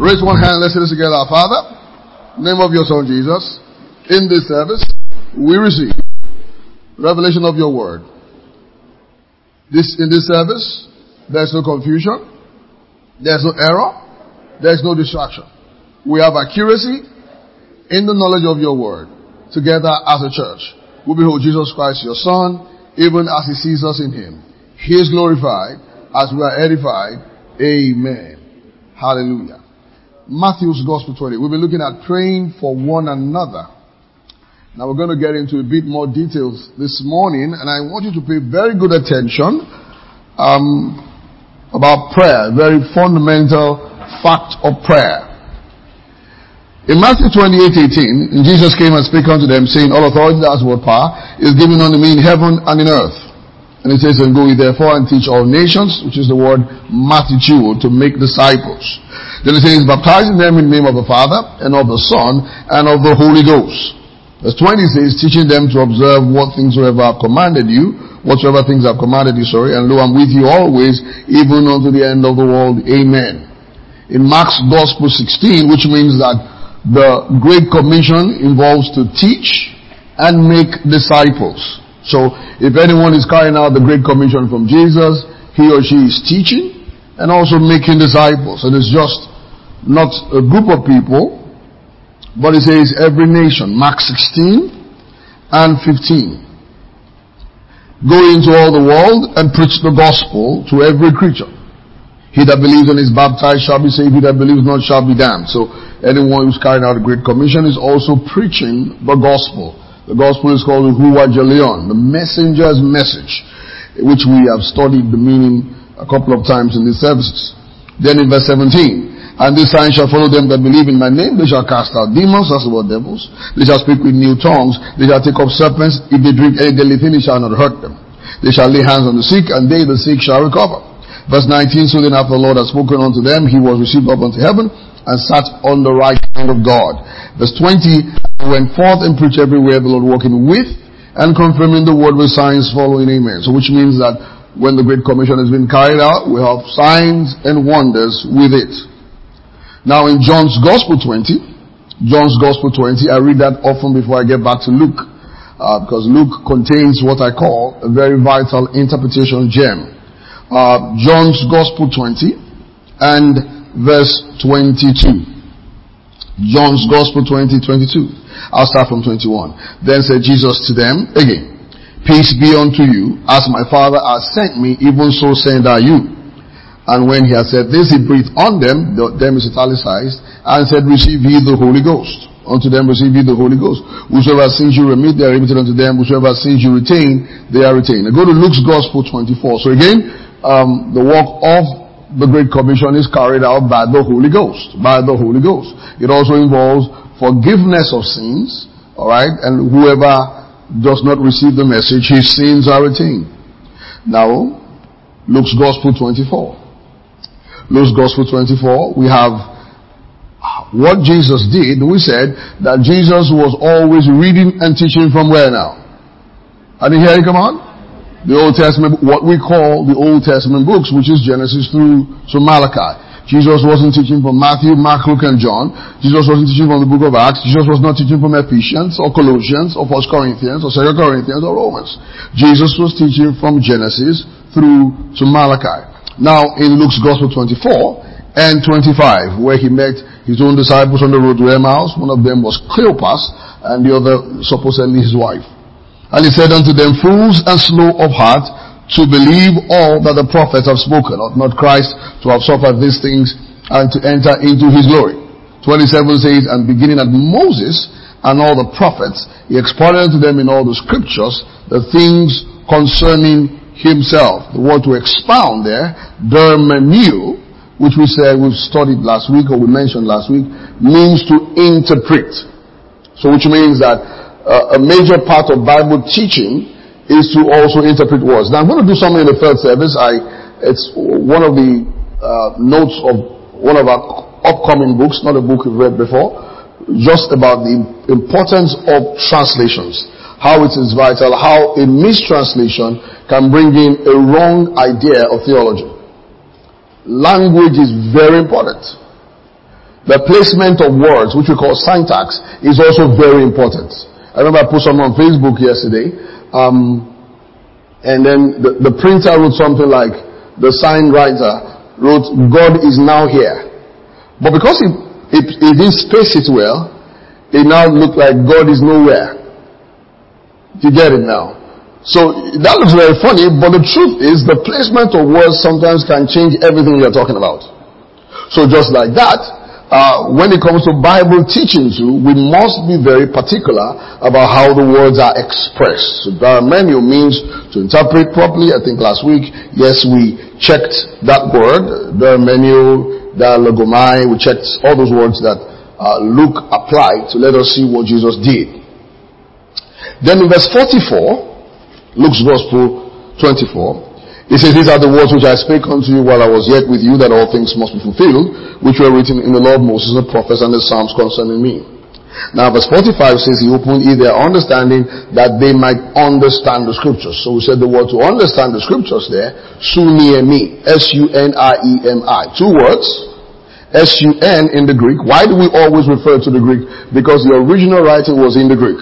Raise one hand, let's say this together. Our Father, name of your Son Jesus, in this service, we receive revelation of your word. In this service, there's no confusion, there's no error, there's no distraction. We have accuracy in the knowledge of your word. Together as a church, we behold Jesus Christ, your Son, even as he sees us in him. He is glorified as we are edified. Amen. Hallelujah. Matthew's Gospel 20. We've been looking at praying for one another. Now we're going to get into a bit more details this morning, and I want you to pay very good attention about prayer, very fundamental fact of prayer. In Matthew 28:18, Jesus came and spake unto them, saying, all authority, that's what power, is given unto me in heaven and in earth. And it says, and go ye therefore and teach all nations, which is the word multitude, to make disciples. Then it says, baptizing them in the name of the Father, and of the Son, and of the Holy Ghost. Verse 20 says, teaching them to observe what things soever I've commanded you, whatsoever things I've commanded you, and lo, I'm with you always, even unto the end of the world. Amen. In Mark's Gospel 16, which means that the Great Commission involves to teach and make disciples. So, if anyone is carrying out the Great Commission from Jesus, he or she is teaching and also making disciples. And it's just not a group of people, but it says every nation. Mark 16 and 15. Go into all the world and preach the gospel to every creature. He that believes and is baptized shall be saved. He that believes not shall be damned. So anyone who's carrying out a Great Commission is also preaching the gospel. The gospel is called the Euangelion, the messenger's message, which we have studied the meaning a couple of times in these services. Then in verse 17, and this sign shall follow them that believe in my name. They shall cast out demons, that's about devils. They shall speak with new tongues. They shall take up serpents. If they drink any deadly thing, it shall not hurt them. They shall lay hands on the sick, and they, the sick, shall recover. Verse 19, so then after the Lord had spoken unto them, he was received up unto heaven, and sat on the right hand of God. Verse 20, and went forth and preached everywhere, the Lord walking with and confirming the word with signs following. Amen. So which means that when the Great Commission has been carried out, we have signs and wonders with it. Now in John's Gospel 20, I read that often before I get back to Luke, because Luke contains what I call a very vital interpretation gem. John's Gospel 20 and verse 22. John's Gospel 20:22. I'll start from 21. Then said Jesus to them again, peace be unto you, as my Father hath sent me, even so send I you. And when he had said this, he breathed on them, them is italicized, and said, receive ye the Holy Ghost. Unto them receive ye the Holy Ghost. Whosoever sins you remit, they are remitted unto them. Whosoever sins you retain, they are retained. Now go to Luke's Gospel 24. So again, the work of the Great Commission is carried out by the Holy Ghost. By the Holy Ghost. It also involves forgiveness of sins. Alright? And whoever does not receive the message, his sins are retained. Now, Luke's Gospel 24. Luke's Gospel 24, we have what Jesus did. We said that Jesus was always reading and teaching from where now? I didn't hear you, come on? The Old Testament, what we call the Old Testament books, which is Genesis through to Malachi. Jesus wasn't teaching from Matthew, Mark, Luke, and John. Jesus wasn't teaching from the book of Acts. Jesus was not teaching from Ephesians or Colossians or 1 Corinthians or 2 Corinthians or Romans. Jesus was teaching from Genesis through to Malachi. Now in Luke's Gospel 24 and 25, where he met his own disciples on the road to Emmaus, one of them was Cleopas and the other supposedly his wife. And he said unto them, fools and slow of heart to believe all that the prophets have spoken, ought not Christ to have suffered these things and to enter into his glory? 27 says, and beginning at Moses and all the prophets, he expounded unto them in all the scriptures the things concerning himself. The word to expound there, dermeneo, which we said we've studied last week or we mentioned last week, means to interpret. So which means that a major part of Bible teaching is to also interpret words. Now I'm going to do something in the third service. It's one of the notes of one of our upcoming books, not a book we've read before, just about the importance of translations. How it is vital, how a mistranslation can bring in a wrong idea of theology. Language is very important. The placement of words, which we call syntax, is also very important. I remember I put something on Facebook yesterday, and then the printer wrote something like, the sign writer wrote, God is now here. But because it didn't space it well, it now looked like God is nowhere. You get it now? So that looks very funny, but the truth is the placement of words sometimes can change everything you're talking about. So just like that, when it comes to Bible teaching too, we must be very particular about how the words are expressed. So Baramenu means to interpret properly. I think last week, yes, we checked that word, Baramenu, Dialogomai. We checked all those words that Luke applied to let us see what Jesus did. Then in verse 44, Luke's Gospel 24, it says, these are the words which I spake unto you while I was yet with you, that all things must be fulfilled, which were written in the law of Moses and the prophets and the Psalms concerning me. Now verse 45 says, he opened their understanding that they might understand the scriptures. So we said the word to understand the scriptures there, Suniemi, S-U-N-I-E-M-I. Two words, S-U-N in the Greek. Why do we always refer to the Greek? Because the original writing was in the Greek.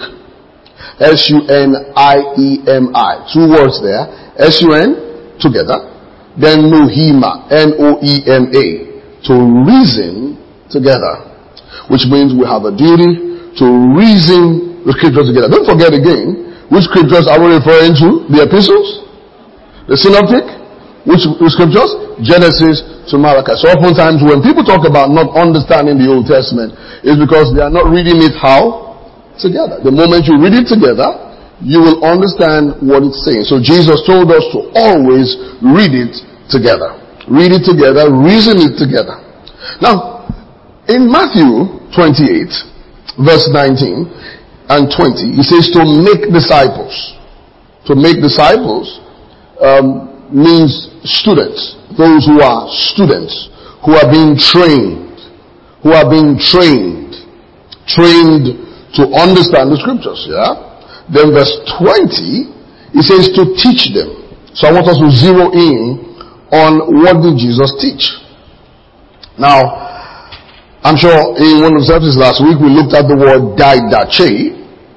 S-U-N-I-E-M-I. Two words there. S-U-N, together. Then Nohema, N-O-E-M-A. To reason together. Which means we have a duty to reason the scriptures together. Don't forget again, which scriptures are we referring to? The epistles? The synoptic? Which scriptures? Genesis to Malachi. So oftentimes when people talk about not understanding the Old Testament, it's because they are not reading it how? Together. The moment you read it together, you will understand what it's saying. So Jesus told us to always read it together. Read it together, reason it together. Now, in Matthew 28, verse 19 and 20, he says to make disciples. To make disciples means students. Those who are students, who are being trained. Who are being trained. Trained to understand the scriptures, yeah? Then verse 20, it says to teach them. So I want us to zero in on what did Jesus teach. Now, I'm sure in one of the services last week we looked at the word didache,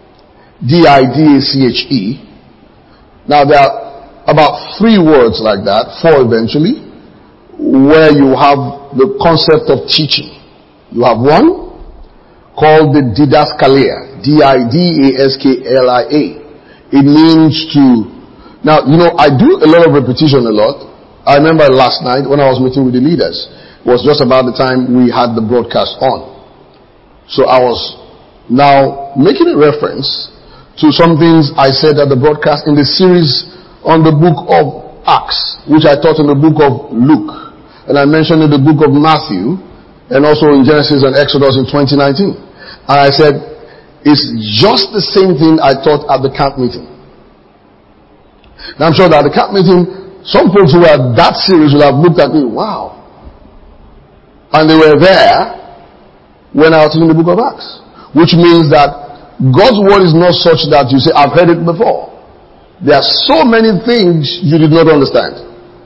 D-I-D-A-C-H-E. Now there are about 3 words like that, 4 eventually, where you have the concept of teaching. You have one called the didaskalia, D-I-D-A-S-K-L-I-A. It means to, now, I do a lot of repetition a lot. I remember last night when I was meeting with the leaders, it was just about the time we had the broadcast on. So I was now making a reference to some things I said at the broadcast in the series on the book of Acts, which I taught in the book of Luke. And I mentioned in the book of Matthew, and also in Genesis and Exodus in 2019. And I said, it's just the same thing I taught at the camp meeting. Now I'm sure that at the camp meeting, some folks who were at that series will have looked at me, wow. And they were there when I was in the book of Acts. Which means that God's word is not such that you say, I've heard it before. There are so many things you did not understand.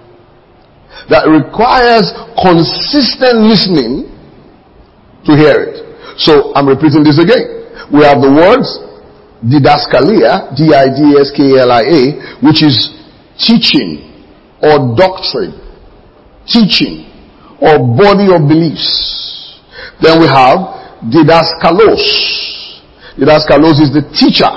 That requires consistent listening to hear it. So I'm repeating this again. We have the words didaskalia, D-I-D-S-K-L-I-A, which is teaching or doctrine, teaching or body of beliefs. Then we have didaskalos. Didaskalos is the teacher,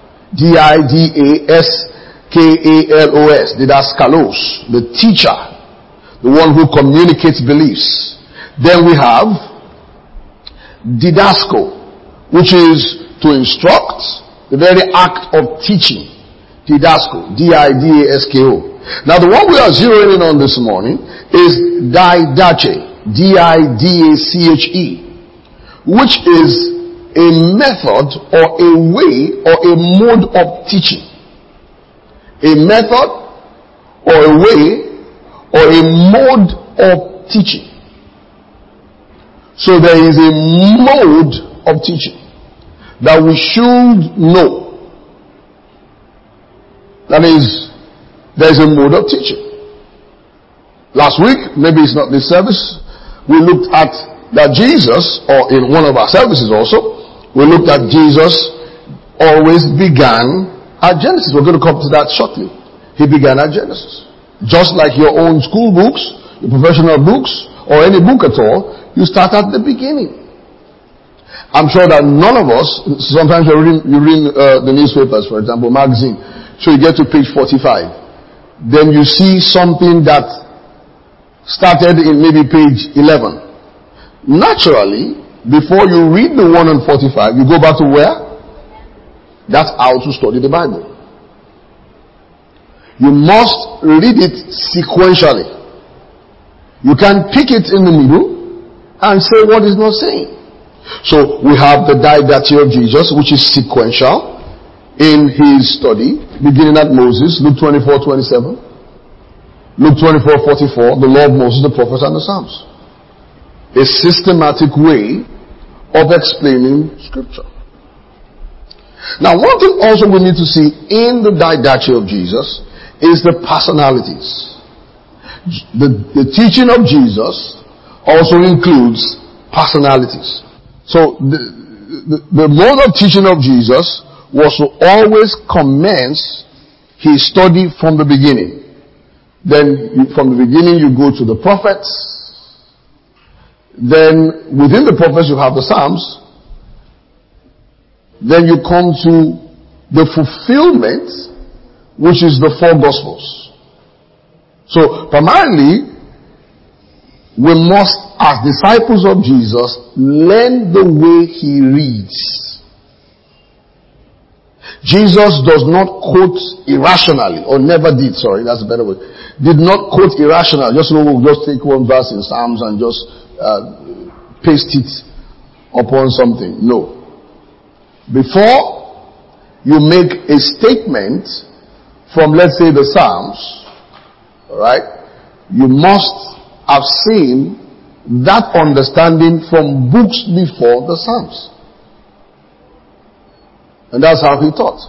D-I-D-A-S-K-A-L-O-S, didaskalos, the teacher, the one who communicates beliefs. Then we have didasko, which is to instruct, the very act of teaching. Didasko, D-I-D-A-S-K-O. Now the one we are zeroing in on this morning is didache, D-I-D-A-C-H-E, which is a method or a way or a mode of teaching. A method or a way or a mode of teaching. So there is a mode of teaching that we should know. That is, there is a mode of teaching. Last week, maybe it's not this service, we looked at that Jesus, or in one of our services also, we looked at Jesus always began at Genesis. We're going to come to that shortly. He began at Genesis. Just like your own school books, your professional books, or any book at all, you start at the beginning. I'm sure that none of us, sometimes you read the newspapers, for example, magazine, so you get to page 45. Then you see something that started in maybe page 11. Naturally, before you read the one on 45, you go back to where? That's how to study the Bible. You must read it sequentially. You can pick it in the middle and say what is not saying. So we have the didache of Jesus, which is sequential in his study, beginning at Moses, Luke 24:27, Luke 24:44, the law of Moses, the prophets, and the Psalms. A systematic way of explaining Scripture. Now, one thing also we need to see in the didache of Jesus is the personalities. The teaching of Jesus also includes personalities. So the mode of teaching of Jesus was to always commence his study from the beginning. Then from the beginning you go to the prophets. Then within the prophets you have the Psalms. Then you come to the fulfillment, which is the four Gospels. So primarily, we must, as disciples of Jesus, learn the way he reads. Jesus does not quote irrationally, or never did, sorry, that's a better word. Did not quote irrationally, just take one verse in Psalms and just paste it upon something. No. Before you make a statement from, let's say, the Psalms, alright, you must have seen that understanding from books before the Psalms. And that's how he taught.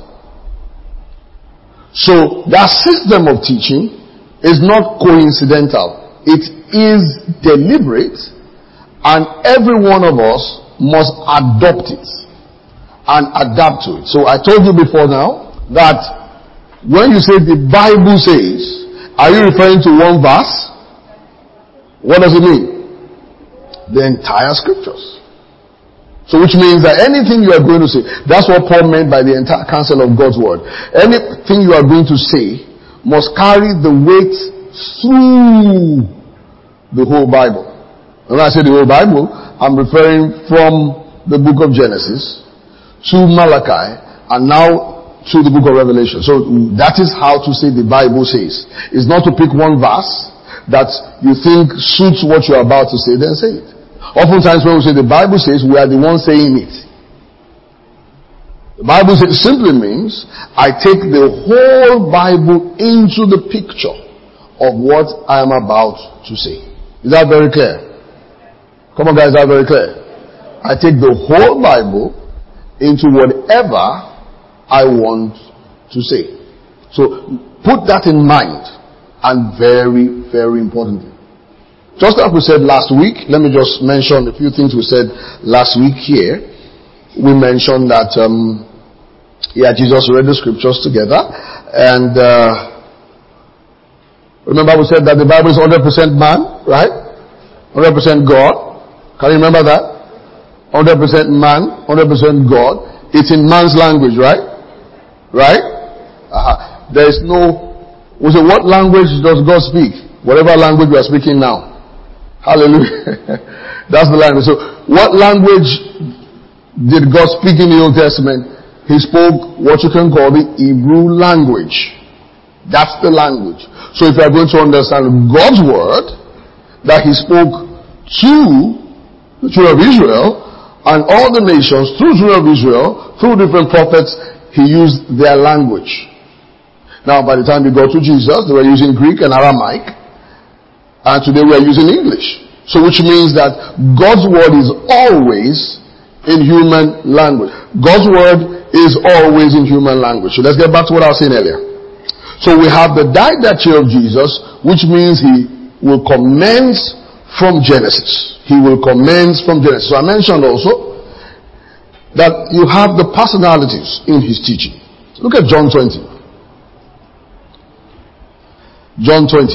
So that system of teaching is not coincidental. It is deliberate, and every one of us must adopt it and adapt to it. So I told you before now that when you say the Bible says, are you referring to one verse? What does it mean? The entire scriptures. So which means that anything you are going to say, that's what Paul meant by the entire counsel of God's word. Anything you are going to say must carry the weight through the whole Bible. And when I say the whole Bible, I'm referring from the book of Genesis to Malachi and now to the book of Revelation. So that is how to say the Bible says. It's not to pick one verse that you think suits what you're about to say, then say it. Oftentimes when we say the Bible says, we are the ones saying it. The Bible says simply means I take the whole Bible into the picture of what I am about to say. Is that very clear? Come on guys, is that very clear? I take the whole Bible into whatever I want to say. So put that in mind, and very, very importantly. Just like we said last week, let me just mention a few things we said last week here. We mentioned that, Jesus read the scriptures together. And remember we said that the Bible is 100% man, right? 100% God. Can you remember that? 100% man, 100% God. It's in man's language, right? Right? There is no... We say, what language does God speak? Whatever language we are speaking now. Hallelujah. That's the language. So, what language did God speak in the Old Testament? He spoke what you can call the Hebrew language. That's the language. So if you are going to understand God's word that he spoke to the children of Israel and all the nations through the children of Israel, through different prophets, he used their language. Now by the time you go to Jesus, they were using Greek and Aramaic. And today we are using English. So which means that God's word is always in human language. God's word is always in human language. So let's get back to what I was saying earlier. So we have the didache of Jesus, which means he will commence from Genesis. He will commence from Genesis. So I mentioned also that you have the personalities in his teaching. Look at John 20. John 20.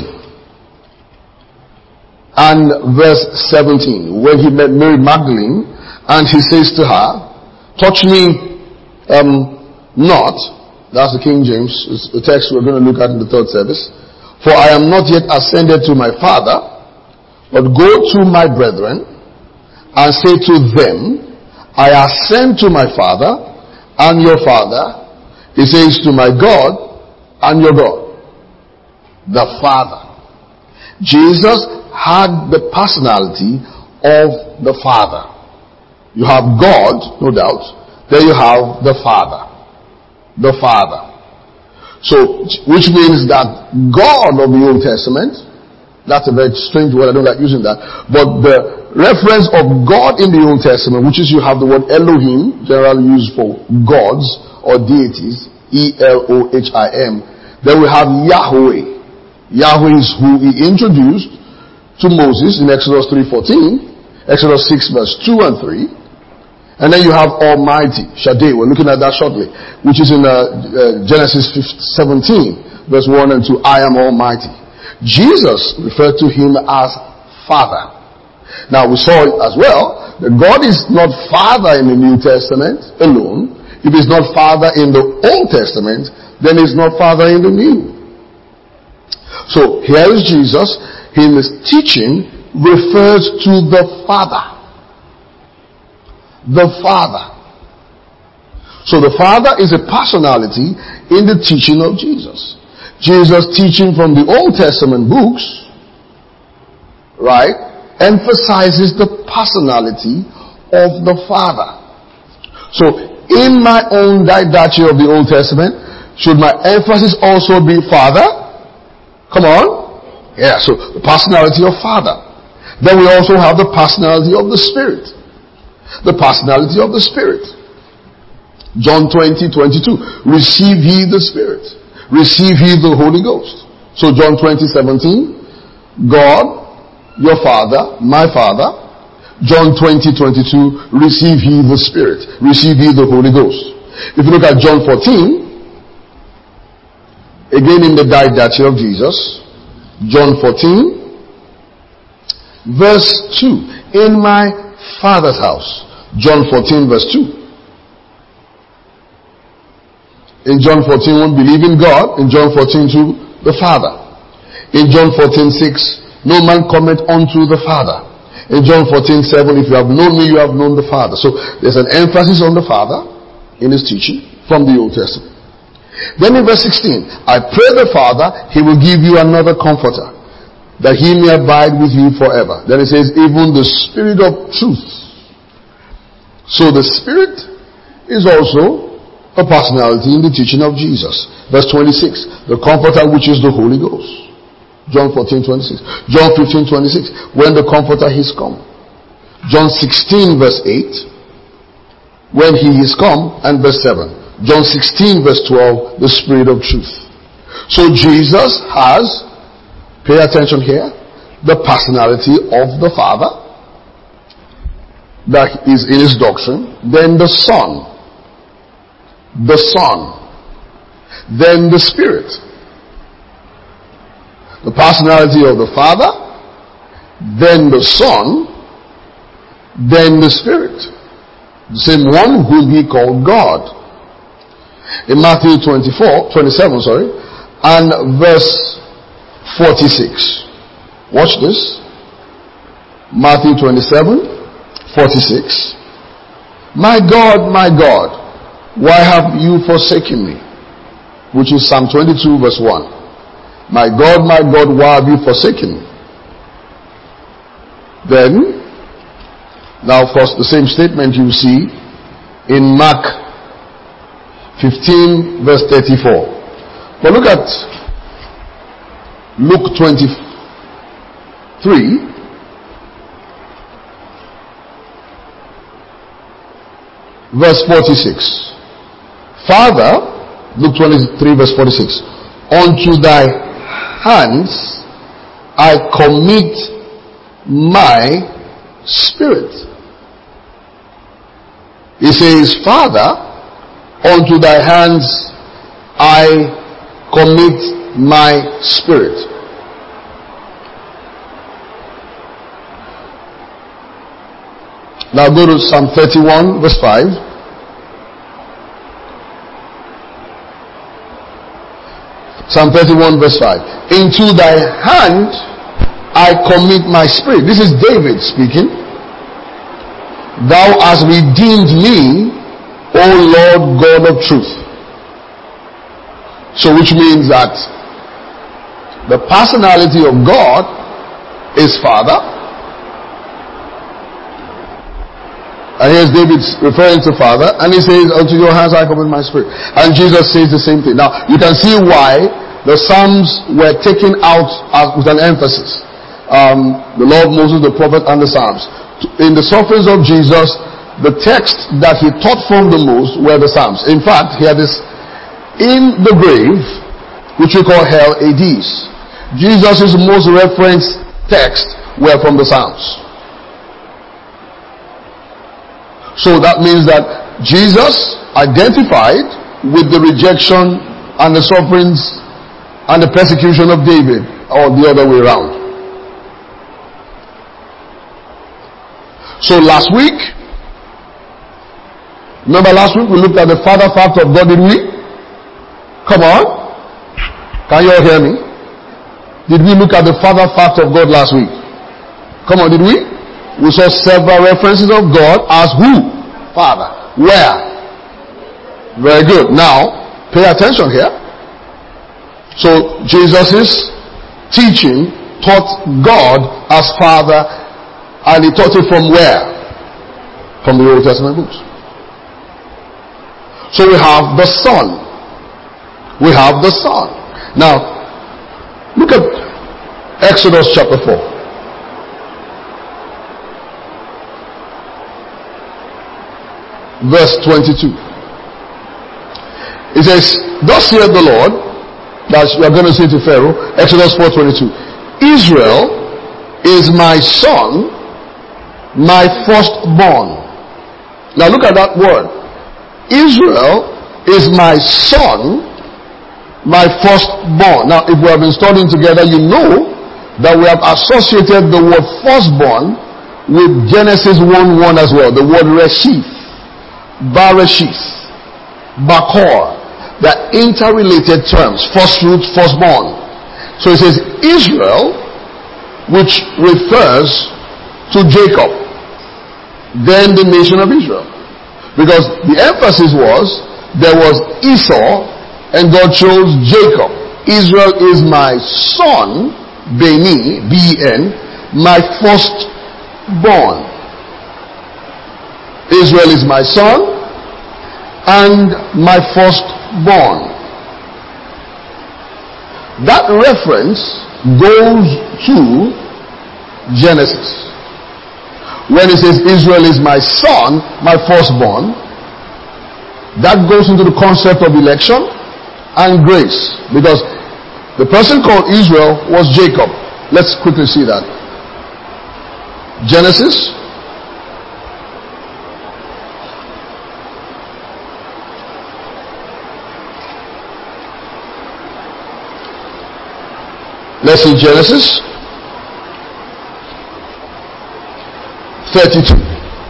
And verse 17. When he met Mary Magdalene, and he says to her, touch me not. That's the King James. It's the text we're going to look at in the third service. For I am not yet ascended to my Father, but go to my brethren and say to them, I ascend to my Father and your Father. He says to my God and your God. The Father. Jesus had the personality of the Father. You have God, no doubt. Then you have the Father. The Father. So, which means that God of the Old Testament, that's a very strange word, I don't like using that, but the reference of God in the Old Testament, which is you have the word Elohim, generally used for gods or deities, Elohim, then we have Yahweh. Yahweh is who he introduced to Moses in Exodus 3:14, Exodus 6 verse 2 and 3, and then you have Almighty, Shaddai, we're looking at that shortly, which is in Genesis 17 verse 1 and 2, I am Almighty. Jesus referred to him as Father. Now we saw as well that God is not Father in the New Testament alone. If he's not Father in the Old Testament, then he's not Father in the New. So here is Jesus. In his teaching refers to the Father. The Father. So the Father is a personality in the teaching of Jesus. Jesus' teaching from the Old Testament books, right, emphasizes the personality of the Father. So in my own didache of the Old Testament, should my emphasis also be Father? Come on. Yeah, so the personality of Father. Then we also have the personality of the Spirit. The personality of the Spirit. John 20:22. Receive ye the Spirit. Receive ye the Holy Ghost. So John 20:17. God, your Father, my Father. John 20:22. Receive ye the Spirit. Receive ye the Holy Ghost. If you look at John 14, again in the didache of Jesus, John 14, verse 2. In my Father's house. John 14 verse 2. In John 14, one believe in God. In John 14, 2, the Father. In John 14, 6, no man cometh unto the Father. In John 14, 7, if you have known me, you have known the Father. So there's an emphasis on the Father in his teaching from the Old Testament. Then in verse 16, I pray the Father, he will give you another comforter, that he may abide with you forever. Then it says, even the Spirit of truth. So the Spirit is also a personality in the teaching of Jesus. Verse 26, the comforter which is the Holy Ghost. John 14:26. John 15:26, when the comforter is come. John 16 verse 8, when he is come, and verse 7. John 16 verse 12, the Spirit of truth. So Jesus has, pay attention here, the personality of the Father that is in his doctrine, then the Son, then the Spirit. The personality of the Father, then the Son, then the Spirit. The same one whom he called God. In Matthew 27, and verse 46. Watch this. Matthew 27:46. My God, why have you forsaken me? Which is Psalm 22 verse 1. My God, why have you forsaken me? Then, now of course the same statement you see in Mark 15 verse 34. But look at Luke 23 verse 46. Father, Luke 23 verse 46, unto thy hands I commit my spirit. He says, Father, unto thy hands I commit my spirit. Now go to Psalm 31 verse 5. Psalm 31 verse 5. Into thy hand I commit my spirit. This is David speaking. Thou hast redeemed me, O Lord God of truth. So which means that the personality of God is Father. And here's David referring to Father, and he says, unto your hands I commit my spirit. And Jesus says the same thing. Now, you can see why the Psalms were taken out with an emphasis. The law of Moses, the prophet, and the Psalms. In the sufferings of Jesus, the text that he taught from the most were the Psalms. In fact, he had this, in the grave, which we call hell, Hades, Jesus' most referenced texts were from the Psalms. So that means that Jesus identified with the rejection and the sufferings and the persecution of David, or the other way around. So last week, remember last week we looked at the Father fact of God, did we? Come on. Can you all hear me? Did we look at the Father fact of God last week? Come on, did we? We saw several references of God as who? Father. Where? Very good. Now, pay attention here. So, Jesus' teaching taught God as Father, and he taught it from where? From the Old Testament books. So we have the Son. We have the Son. Now, look at Exodus chapter 4. Verse 22. It says, thus saith the Lord, that you are going to say to Pharaoh, Exodus 4:22. Israel is my son, my firstborn. Now look at that word. Israel is my son, my firstborn. Now if we have been studying together, you know that we have associated the word firstborn with Genesis 1:1 as well. The word Reshith, Bereshith, Bakor. They are interrelated terms. First fruit, firstborn. So it says Israel, which refers to Jacob, then the nation of Israel. Because the emphasis was, there was Esau, and God chose Jacob. Israel is my son, Beni, B-E-N, my firstborn. Israel is my son and my firstborn. That reference goes to Genesis. When it says Israel is my son, my firstborn, that goes into the concept of election and grace. Because the person called Israel was Jacob. Let's quickly see that. Genesis Let's see Genesis 32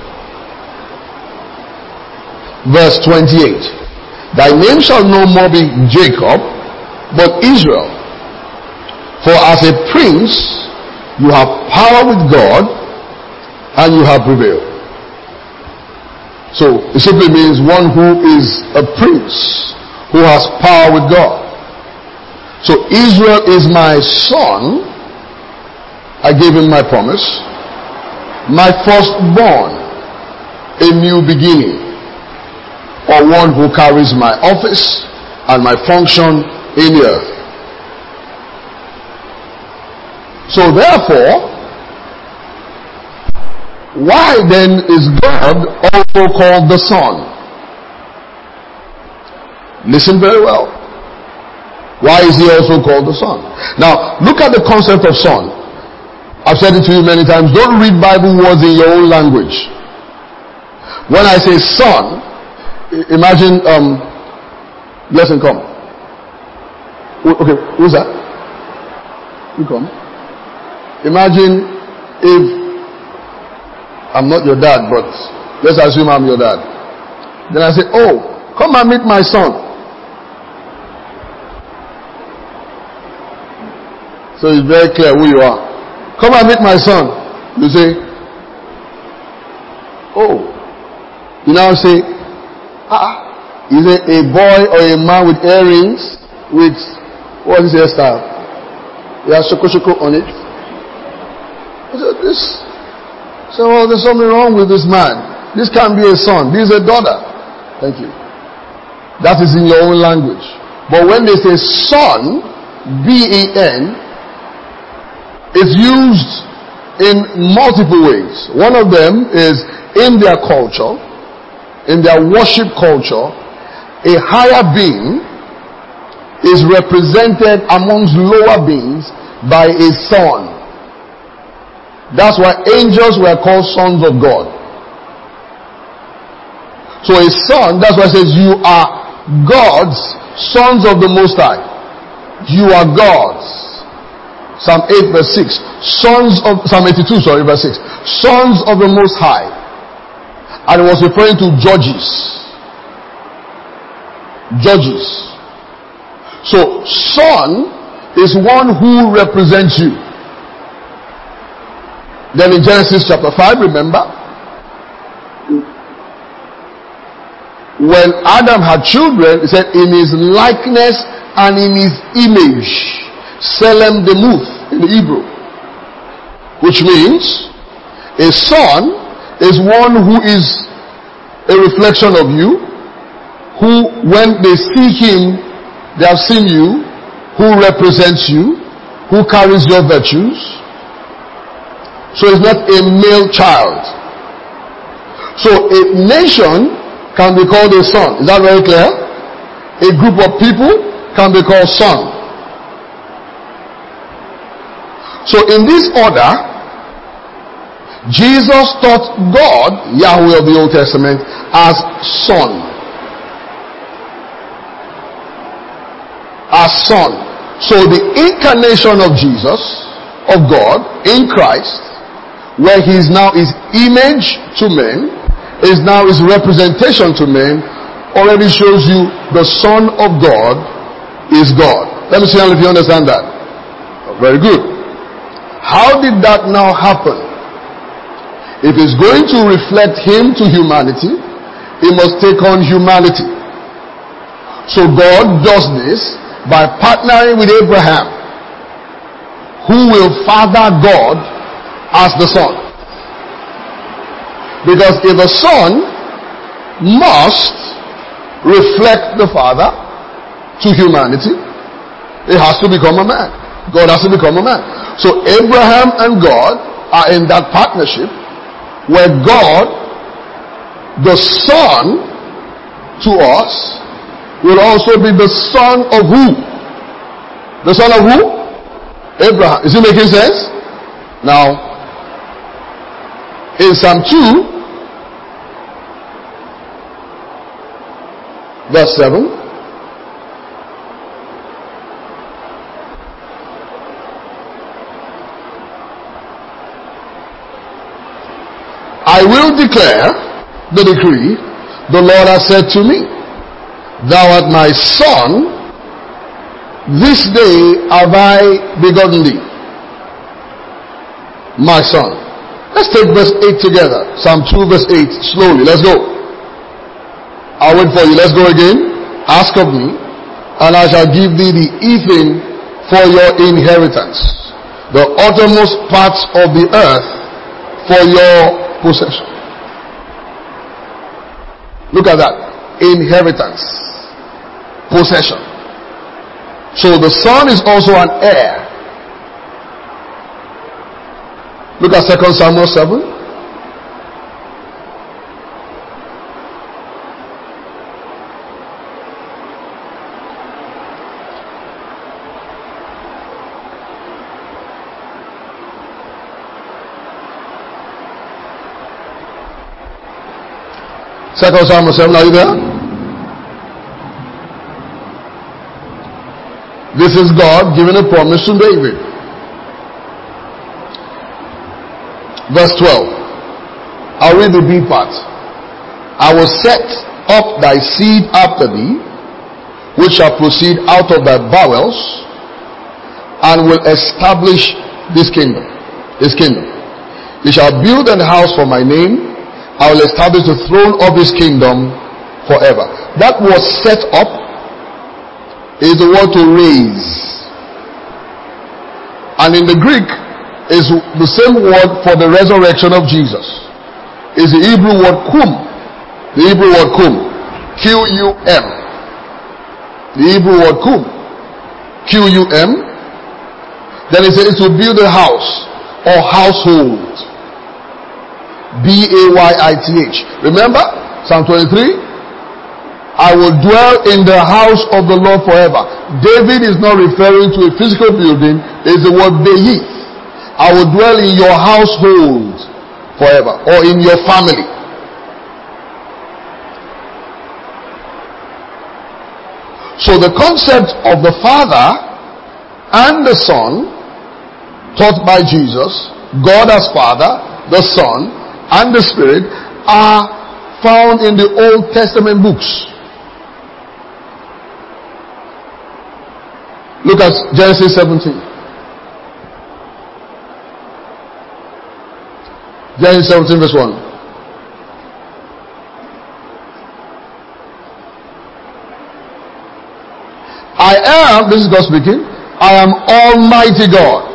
verse 28. Thy name shall no more be Jacob, but Israel. For as a prince you have power with God, and you have prevailed. So it simply means one who is a prince, who has power with God. So Israel is my son. I gave him my promise. My firstborn, a new beginning, or one who carries my office and my function in the earth. So therefore, why then is God also called the Son? Listen very well. Why is he also called the Son? Now, look at the concept of son. I've said it to you many times. Don't read Bible words in your own language. When I say son, imagine, blessing, come. Okay, who's that? You come. Imagine if I'm not your dad, but let's assume I'm your dad. Then I say, oh, come and meet my son. So it's very clear who you are. Come and meet my son. You say, oh. You now say, is it a boy or a man with earrings with, what is his hairstyle? He has shoko on it. So, well, there's something wrong with this man. This can't be a son. This is a daughter. Thank you. That is in your own language. But when they say son, B-E-N, it's used in multiple ways. One of them is in their culture, in their worship culture, a higher being is represented amongst lower beings by a son. That's why angels were called sons of God. So a son, that's why it says you are gods, sons of the Most High. You are gods. Psalm 8 verse 6. Psalm 82, verse 6. Sons of the Most High. And it was referring to judges. Judges. So, son is one who represents you. Then in Genesis chapter 5, remember, when Adam had children, he said, in his likeness and in his image, Selem Demuth in the Hebrew. Which means, a son is one who is a reflection of you, who when they see him, they have seen you, who represents you, who carries your virtues. So it's not a male child. So a nation can be called a son. Is that very clear? A group of people can be called son. So in this order, Jesus taught God, Yahweh of the Old Testament, as son. As son. So the incarnation of Jesus, of God, in Christ, where he is now his image to men, is now his representation to men, already shows you the Son of God is God. Let me see if you understand that. Very good. How did that now happen? If it's going to reflect him to humanity, he must take on humanity. So God does this by partnering with Abraham, who will father God as the son. Because if a son must reflect the father to humanity, it has to become a man. God has to become a man. So Abraham and God are in that partnership where God, the son to us, will also be the son of who? The son of who? Abraham. Is it making sense? Now, in Psalm 2, verse 7, I will declare the decree, the Lord has said to me, thou art my son, this day have I begotten thee. My son. Let's take verse 8 together. Psalm 2 verse 8. Slowly. Let's go. I'll wait for you. Let's go again. Ask of me, and I shall give thee the ephah for your inheritance, the uttermost parts of the earth for your possession. Look at that. Inheritance. Possession. So the son is also an heir. Look at 2 Samuel 7. 2 Samuel 7, are you there? This is God giving a promise to David. Verse 12. I'll read the B part. I will set up thy seed after thee, which shall proceed out of thy bowels, and will establish this kingdom. His kingdom. He shall build an house for my name. I will establish the throne of his kingdom forever. That was set up is the word to raise. And in the Greek is the same word for the resurrection of Jesus. Is the Hebrew word kum. The Hebrew word kum. Q-U-M. The Hebrew word kum. Q-U-M. Then it says to build a house or household. B-A-Y-I-T-H. Remember Psalm 23? I will dwell in the house of the Lord forever. David is not referring to a physical building. It's the word Be'ith. I will dwell in your household forever, or in your family. So the concept of the Father and the Son, taught by Jesus, God as Father, the Son, and the Spirit, are found in the Old Testament books. Look at Genesis 17. Genesis 17 verse 1. I am, this is God speaking, I am Almighty God.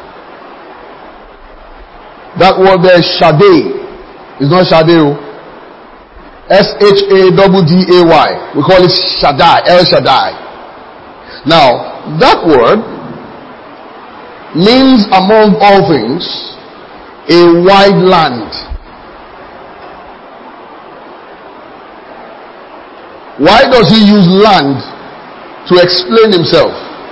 That word there is Shaddai. It's not Shaddai. S-H-A-D-D-A-Y. We call it Shaddai, El Shaddai. Now, that word means, among all things, a wide land. Why does he use land to explain himself?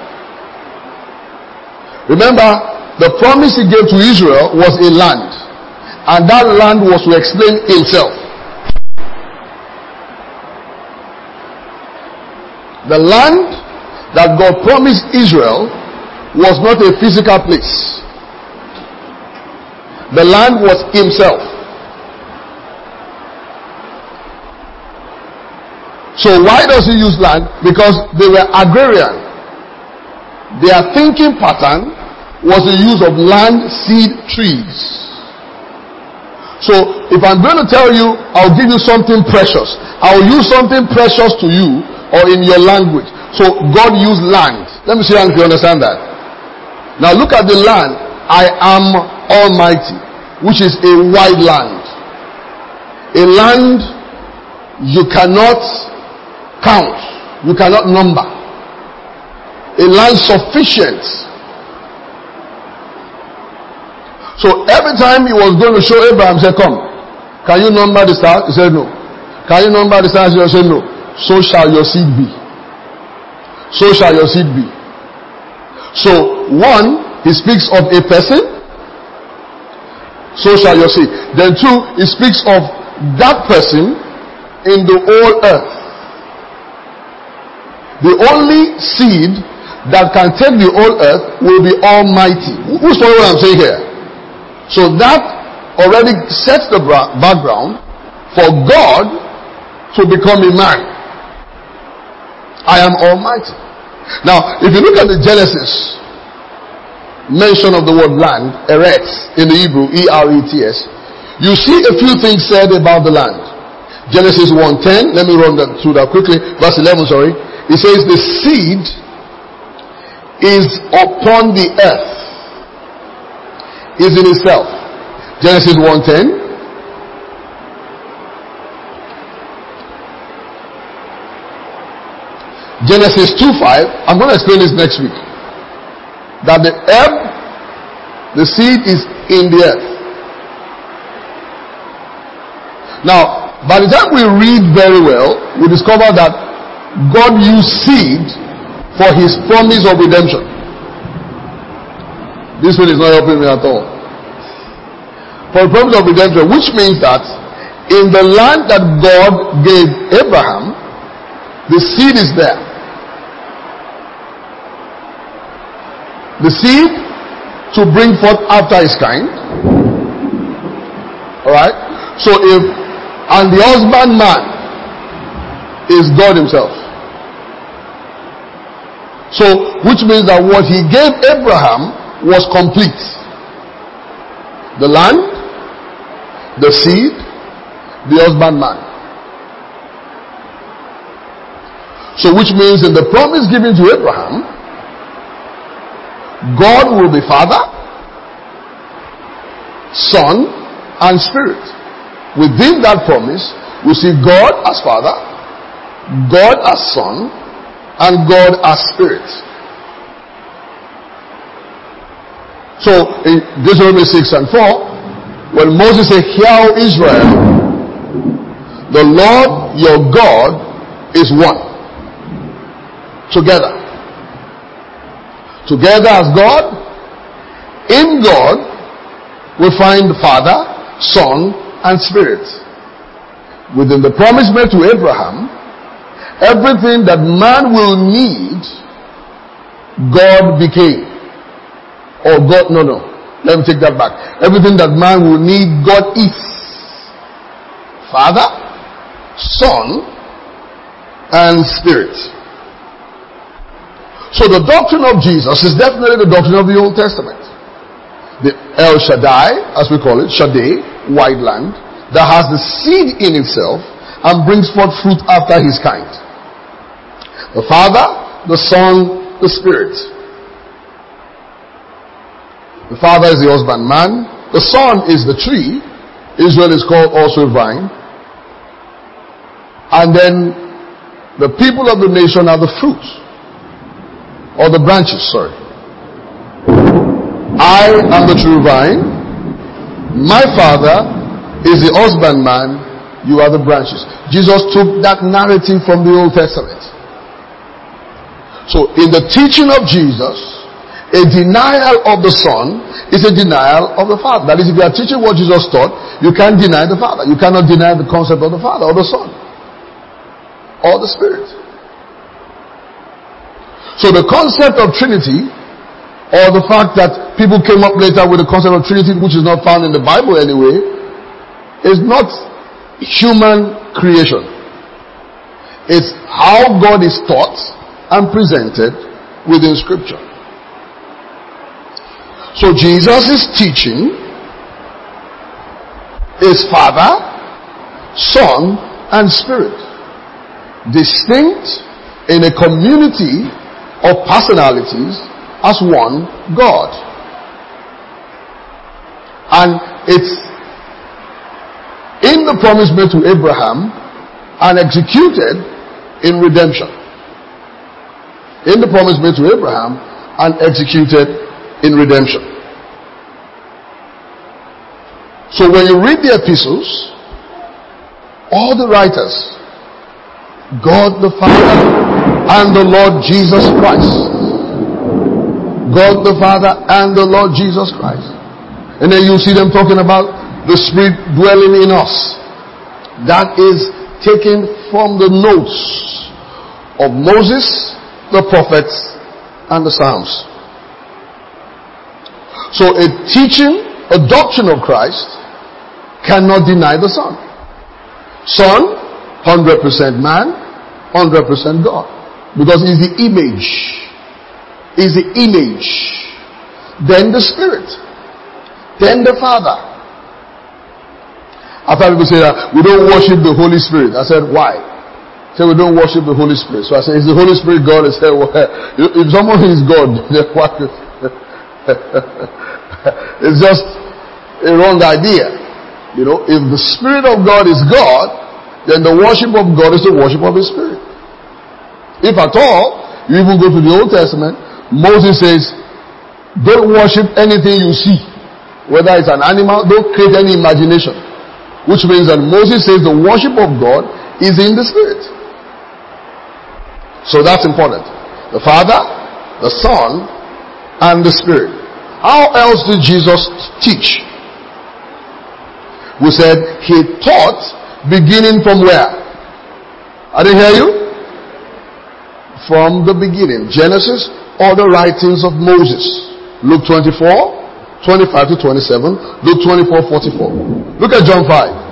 Remember, the promise he gave to Israel was a land, and that land was to explain himself. The land that God promised Israel was not a physical place. The land was himself. So why does he use land? Because they were agrarian. Their thinking pattern was the use of land, seed, trees. So if I'm going to tell you, I'll give you something precious, I'll use something precious to you or in your language. So God used land. Let me see if you understand that. Now look at the land. I am Almighty, which is a wide land. A land you cannot count. You cannot number. A land sufficient. So every time he was going to show Abraham, he said, come, can you number the stars? He said, no. Can you number the stars? He said, no. So shall your seed be. So shall your seed be. So, one, he speaks of a person. So shall your seed. Then two, he speaks of that person in the whole earth. The only seed that can take the whole earth will be Almighty. Who's following what I'm saying here? So that already sets the background for God to become a man. I am Almighty. Now, if you look at the Genesis mention of the word land, Eretz, in the Hebrew, E-R-E-T-S, you see a few things said about the land. Genesis 1:10, let me run that through that quickly. Verse 11, sorry. It says the seed is upon the earth, is in itself. Genesis 1:10. Genesis 2:5, I'm going to explain this next week. That the herb, the seed is in the earth. Now, by the time we read very well, we discover that God used seed for his promise of redemption. This one is not helping me at all. For the promise of redemption, which means that In the land that God gave Abraham, the seed is there. The seed to bring forth after his kind. Alright? So and the husbandman is God himself. So, which means that what he gave Abraham was complete. The land, the seed, the husbandman. So, which means in the promise given to Abraham, God will be Father, Son, and Spirit. Within that promise, we see God as Father, God as Son, and God as Spirit. So, in Deuteronomy 6 and 4, when Moses said, "Hear, O Israel, the Lord your God is one." Together. Together as God. In God, we find Father, Son, and Spirit. Within the promise made to Abraham, everything that man will need, God became. Or God, no. Let me take that back. Everything that man will need, God is. Father, Son, and Spirit. So the doctrine of Jesus is definitely the doctrine of the Old Testament. The El Shaddai, as we call it, Shaddai, wide land, that has the seed in itself and brings forth fruit after his kind. The Father, the Son, the Spirit. The Father is the husbandman. The Son is the tree. Israel is called also a vine. And then the people of the nation are the fruit. Or the branches, sorry. I am the true vine. My Father is the husbandman. You are the branches. Jesus took that narrative from the Old Testament. So in the teaching of Jesus, a denial of the Son is a denial of the Father. That is, if you are teaching what Jesus taught, you can't deny the Father. You cannot deny the concept of the Father or the Son or the Spirit. So the concept of Trinity, or the fact that people came up later with the concept of Trinity, which is not found in the Bible anyway, is not human creation. It's how God is taught and presented within Scripture. So Jesus' teaching is Father, Son, and Spirit, distinct in a community of personalities as one God. And it's in the promise made to Abraham and executed in redemption. In the promise made to Abraham and executed in redemption. So when you read the epistles, all the writers, God the Father and the Lord Jesus Christ. God the Father and the Lord Jesus Christ. And then you see them talking about the Spirit dwelling in us. That is taken from the notes of Moses, the prophets, and the Psalms. So a teaching, a doctrine of Christ cannot deny the Son. Son, 100% man, 100% God. Because he's the image. He's the image. Then the Spirit. Then the Father. I've had people say that we don't worship the Holy Spirit. I said, why? Say we don't worship the Holy Spirit. So I said, is the Holy Spirit God? I said, well, if someone is God, then what? It's just a wrong idea. You know, if the Spirit of God is God, then the worship of God is the worship of His Spirit. If at all, you even go to the Old Testament, Moses says, don't worship anything you see. Whether it's an animal, don't create any imagination. Which means that Moses says the worship of God is in the Spirit. So that's important. The Father, the Son, and the Spirit. How else did Jesus teach? We said he taught beginning from where? I didn't hear you. From the beginning. Genesis, all the writings of Moses. Luke 24, 25 to 27. Luke 24, 44. Look at John 5.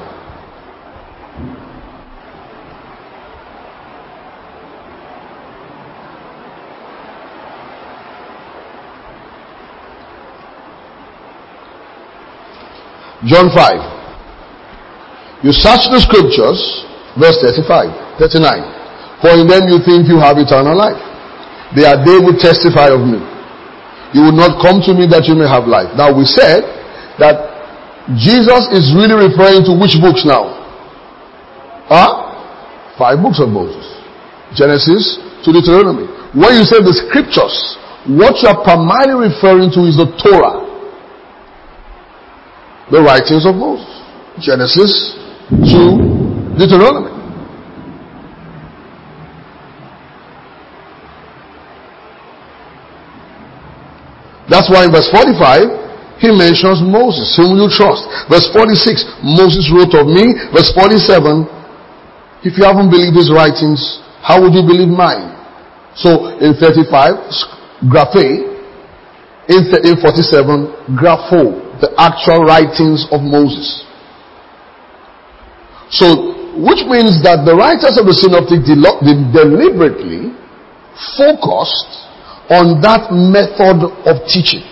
John 5. You search the scriptures, verse 35, 39. For in them you think you have eternal life. They will testify of me. You will not come to me that you may have life. Now we said that Jesus is really referring to which books now? 5 books of Moses. Genesis to Deuteronomy. When you say the scriptures, what you are primarily referring to is the Torah. The writings of Moses. Genesis to Deuteronomy. That's why in verse 45, he mentions Moses, whom you trust. Verse 46, Moses wrote of me. Verse 47, if you haven't believed his writings, how would you believe mine? So in 35, graphe. In 47, grapho, the actual writings of Moses. So, which means that the writers of the Synoptic deliberately focused on that method of teaching.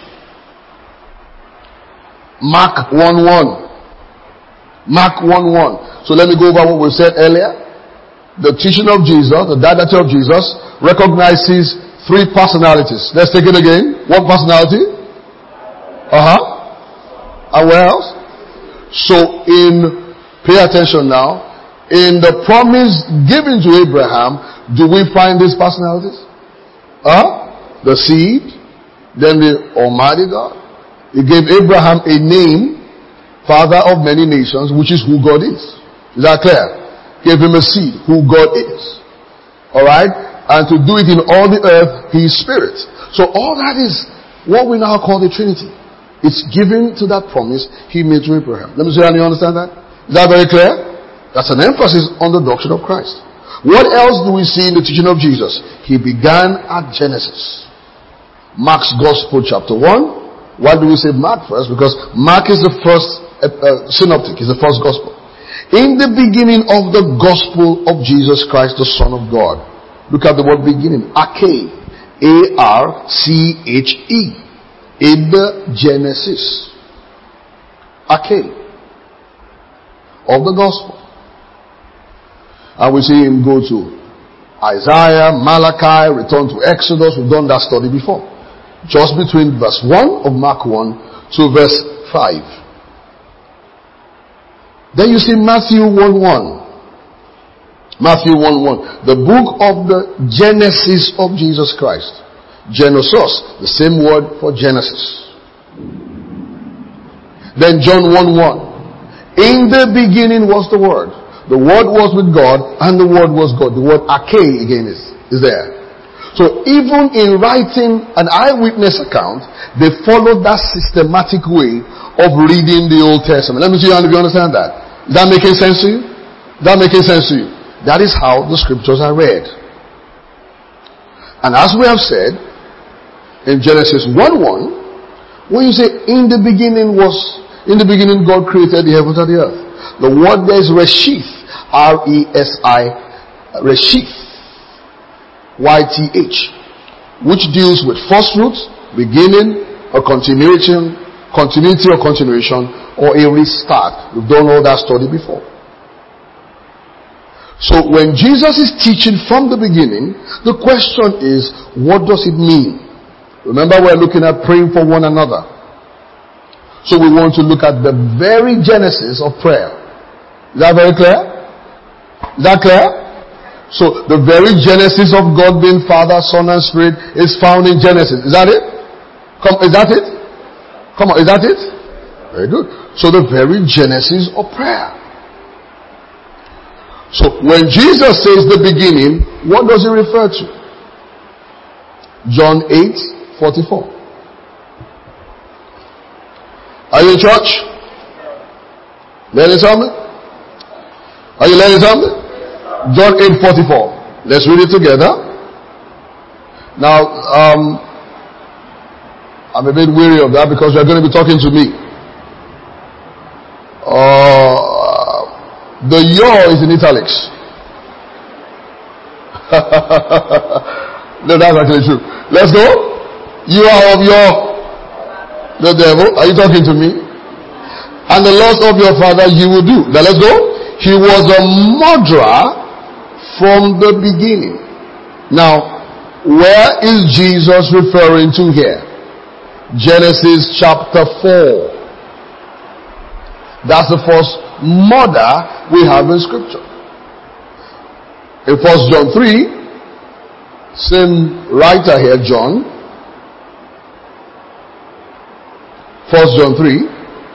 Mark 1:1. Mark 1:1. So let me go over what we said earlier. The teaching of Jesus, the didache of Jesus, recognizes 3 personalities. Let's take it again. What personality? And where else? So pay attention now. In the promise given to Abraham, do we find these personalities? The seed, then the Almighty God. He gave Abraham a name, father of many nations, which is who God is. Is that clear? Gave him a seed, who God is. Alright? And to do it in all the earth, he is spirit. So all that is what we now call the Trinity. It's given to that promise he made to Abraham. Let me see how you understand that. Is that very clear? That's an emphasis on the doctrine of Christ. What else do we see in the teaching of Jesus? He began at Genesis. Mark's Gospel chapter 1. Why do we say Mark first? Because Mark is the first synoptic, is the first gospel. In the beginning of the gospel of Jesus Christ, the Son of God. Look at the word beginning. Arche. A-R-C-H-E. In the Genesis. Arche. Of the gospel. And we see him go to Isaiah, Malachi, return to Exodus. We've done that study before. Just between verse 1 of Mark 1 to verse 5. Then you see Matthew 1:1. Matthew 1:1. The book of the Genesis of Jesus Christ. Genesis, the same word for Genesis. Then John 1:1. In the beginning was the Word. The Word was with God, and the Word was God. The word arche again is there. So even in writing an eyewitness account, they followed that systematic way of reading the Old Testament. Let me see if you understand that. Is that making sense to you? Is that making sense to you? That is how the scriptures are read. And as we have said, in Genesis 1:1, when you say in the beginning God created the heavens and the earth. The word there is Reshith. R-E-S-I, Reshith. Y-T-H. Which deals with first fruits, beginning, or continuity or continuation, or a restart. We've done all that study before. So when Jesus is teaching from the beginning, the question is, what does it mean? Remember, we're looking at praying for one another. So we want to look at the very genesis of prayer. Is that very clear? Is that clear? So the very genesis of God being Father, Son, and Spirit is found in Genesis. Is that it? Is that it? Come on, is that it? Very good. So the very genesis of prayer. So when Jesus says the beginning, what does he refer to? John 8:44. Are you in church? Learning something? Are you learning something? John 8:44. Let's read it together. Now, I'm a bit weary of that because you're going to be talking to me. The "your" is in italics. No, that's actually true. Let's go. You are of the devil. Are you talking to me? And the lust of your father you will do. Now let's go. He was a murderer from the beginning. Now, where is Jesus referring to here? Genesis chapter 4. That's the first murder we have in scripture. In 1 John 3, same writer here, John. 1 John 3.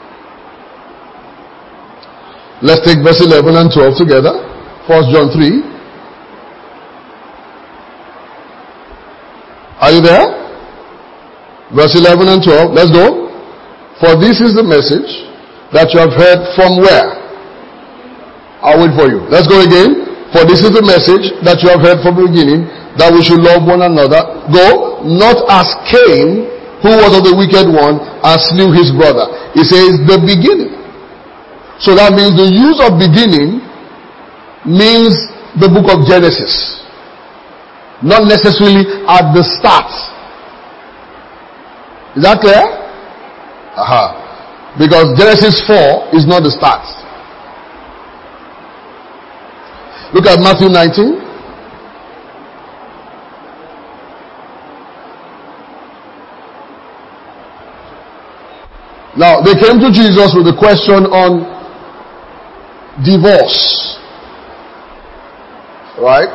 Let's take verse 11 and 12 together. 1 John 3. Are you there? Verse 11 and 12. Let's go. For this is the message that you have heard from where? I'll wait for you. Let's go again. For this is the message that you have heard from the beginning, that we should love one another. Go, not as Cain, who was of the wicked one, and slew his brother. He says the beginning. So that means the use of beginning means the book of Genesis. Not necessarily at the start. Is that clear? Aha. Because Genesis 4 is not the start. Look at Matthew 19. Now, they came to Jesus with a question on divorce. Right?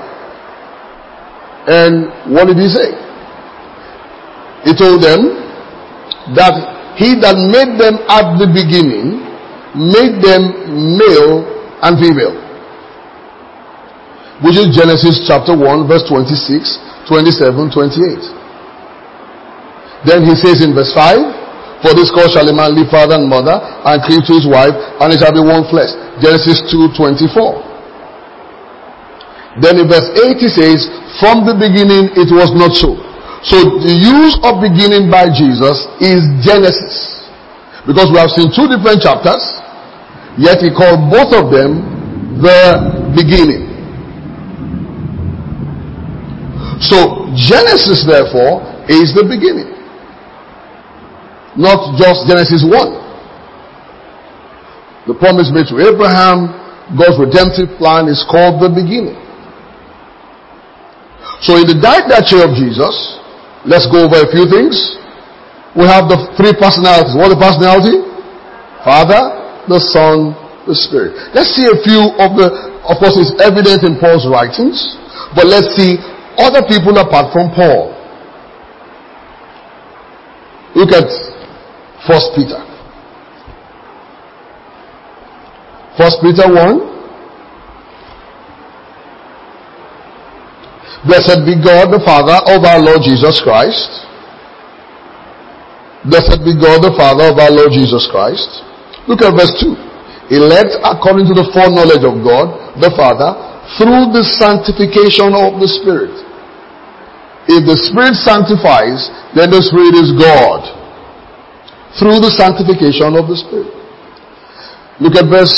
And what did he say? He told them that he that made them at the beginning made them male and female. Which is Genesis chapter 1 verse 26, 27, 28. Then he says in verse 5, for this cause shall a man leave father and mother and cleave to his wife, and it shall be one flesh. Genesis 2:24. Then in verse 8 he says, from the beginning it was not so. So the use of beginning by Jesus is Genesis. Because we have seen two different chapters, yet he called both of them the beginning. So Genesis therefore is the beginning. Not just Genesis 1. The promise made to Abraham, God's redemptive plan is called the beginning. So in the didache of Jesus, let's go over a few things. We have the three personalities. What is the personality? Father, the Son, the Spirit. Let's see a few of course it's evident in Paul's writings, but let's see other people apart from Paul. Look at 1 Peter. 1 Peter 1. Blessed be God the Father of our Lord Jesus Christ. Blessed be God the Father of our Lord Jesus Christ. Look at verse 2. Elect according to the foreknowledge of God the Father through the sanctification of the Spirit. If the Spirit sanctifies, then the Spirit is God. Through the sanctification of the Spirit. Look at verse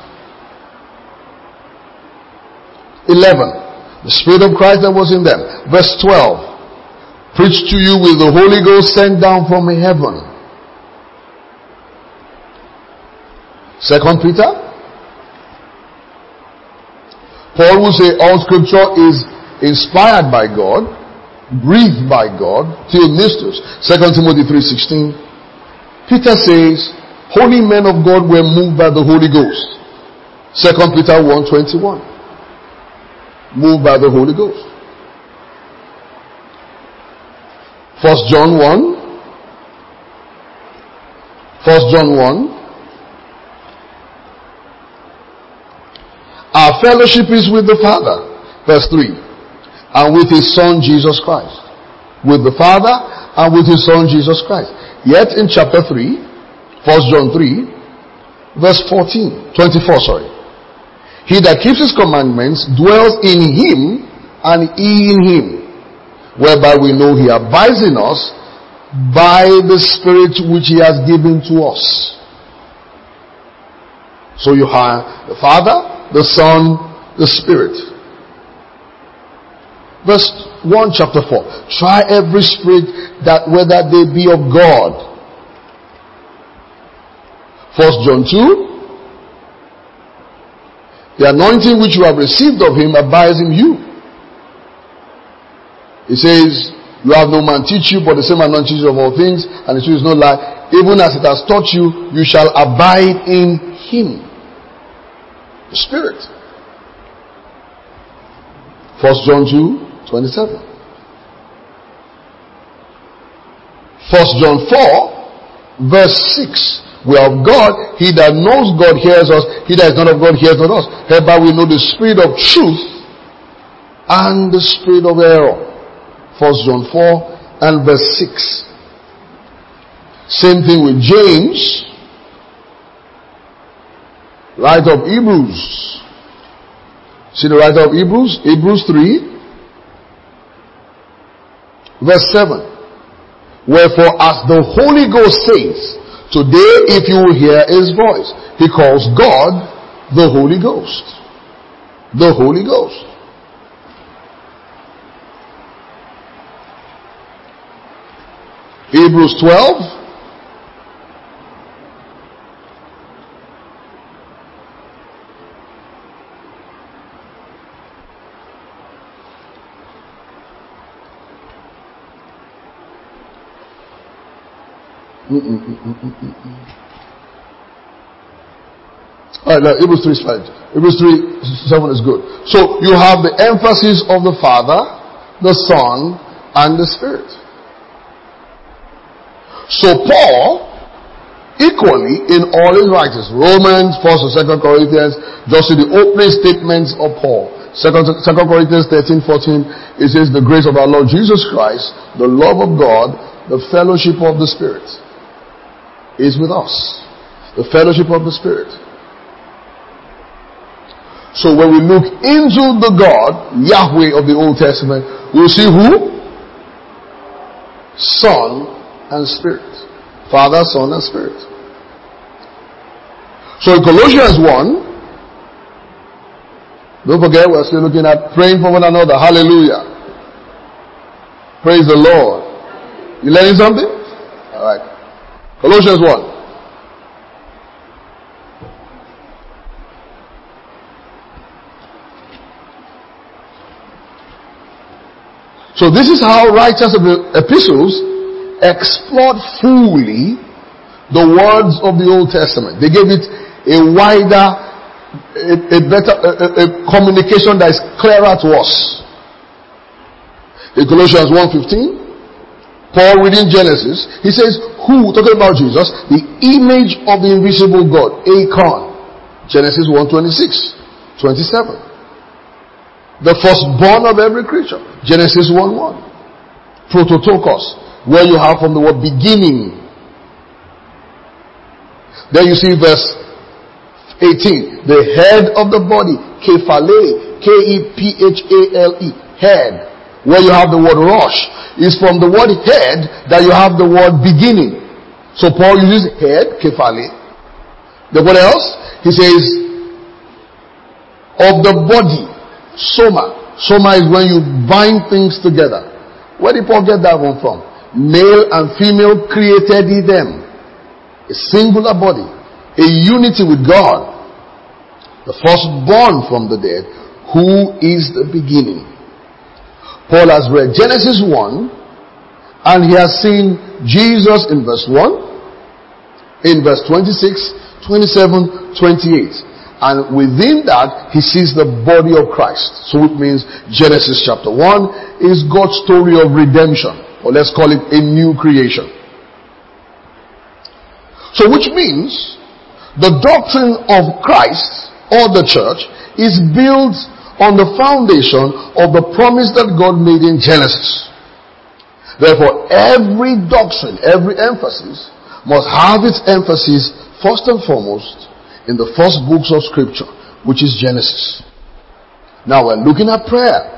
11. The Spirit of Christ that was in them. Verse 12. Preach to you with the Holy Ghost sent down from heaven. 2 Peter. Paul will say all scripture is inspired by God, breathed by God, theomnistos. 2 Timothy 3:16. Peter says, holy men of God were moved by the Holy Ghost. 2 Peter 1:21. Moved by the Holy Ghost. 1 John 1. 1 John 1. Our fellowship is with the Father. Verse 3. And with his Son Jesus Christ. With the Father and with his Son Jesus Christ. Yet in chapter 3, 1 John 3, Verse 24, sorry. He that keeps his commandments dwells in him and in him, whereby we know he abides in us by the Spirit which he has given to us. So you have the Father, the Son, the Spirit. Verse 1, chapter 4. Try every spirit that whether they be of God. 1 John 2. The anointing which you have received of him abides in you. He says, you have no man teach you, but the same anointing teaches of all things, and the truth is no lie. Even as it has taught you, you shall abide in him. The Spirit. 1 John 2:27. 1 John 4, verse 6. We are of God. He that knows God hears us. He that is not of God hears not us. Hereby we know the spirit of truth and the spirit of error. 1 John 4 and verse 6. Same thing with James. Writer of Hebrews. See the writer of Hebrews? Hebrews 3 verse 7. Wherefore as the Holy Ghost says, today if you will hear his voice. He calls God the Holy Ghost. The Holy Ghost. Hebrews 12. Alright, now Hebrews 3 is fine. Hebrews 3:7 is good. So you have the emphasis of the Father, the Son, and the Spirit. So Paul, equally in all his writings, Romans, 1st and 2nd Corinthians, just see the opening statements of Paul. 2 Corinthians 13:14, it says, the grace of our Lord Jesus Christ, the love of God, the fellowship of the Spirit is with us. The fellowship of the Spirit. So when we look into the God, Yahweh of the Old Testament, we'll see who? Son and Spirit. Father, Son, and Spirit. So in Colossians 1, don't forget we're still looking at praying for one another. Hallelujah. Praise the Lord. You learning something? Alright. Colossians 1. So this is how writers of the epistles explored fully the words of the Old Testament. They gave it a wider, a better communication that is clearer to us. In Colossians 1:15, Paul reading Genesis, he says, who, talking about Jesus, the image of the invisible God, Akon. Genesis 1:26-27. The firstborn of every creature. Genesis 1:1. Prototokos, where you have from the word beginning. Then you see verse 18. The head of the body, kephale, K-E-P-H-A-L-E, head. Where you have the word rosh. Is from the word head that you have the word beginning. So Paul uses head, kephale. Then what else? He says, of the body, soma. Soma is when you bind things together. Where did Paul get that one from? Male and female created he them. A singular body. A unity with God. The firstborn from the dead, who is the beginning. Paul has read Genesis 1, and he has seen Jesus in verse 1, in verse 26, 27, 28. And within that, he sees the body of Christ. So it means Genesis chapter 1 is God's story of redemption. Or let's call it a new creation. So which means the doctrine of Christ or the church is built on the foundation of the promise that God made in Genesis. Therefore, every doctrine, every emphasis must have its emphasis first and foremost in the first books of Scripture, which is Genesis. Now we're looking at prayer.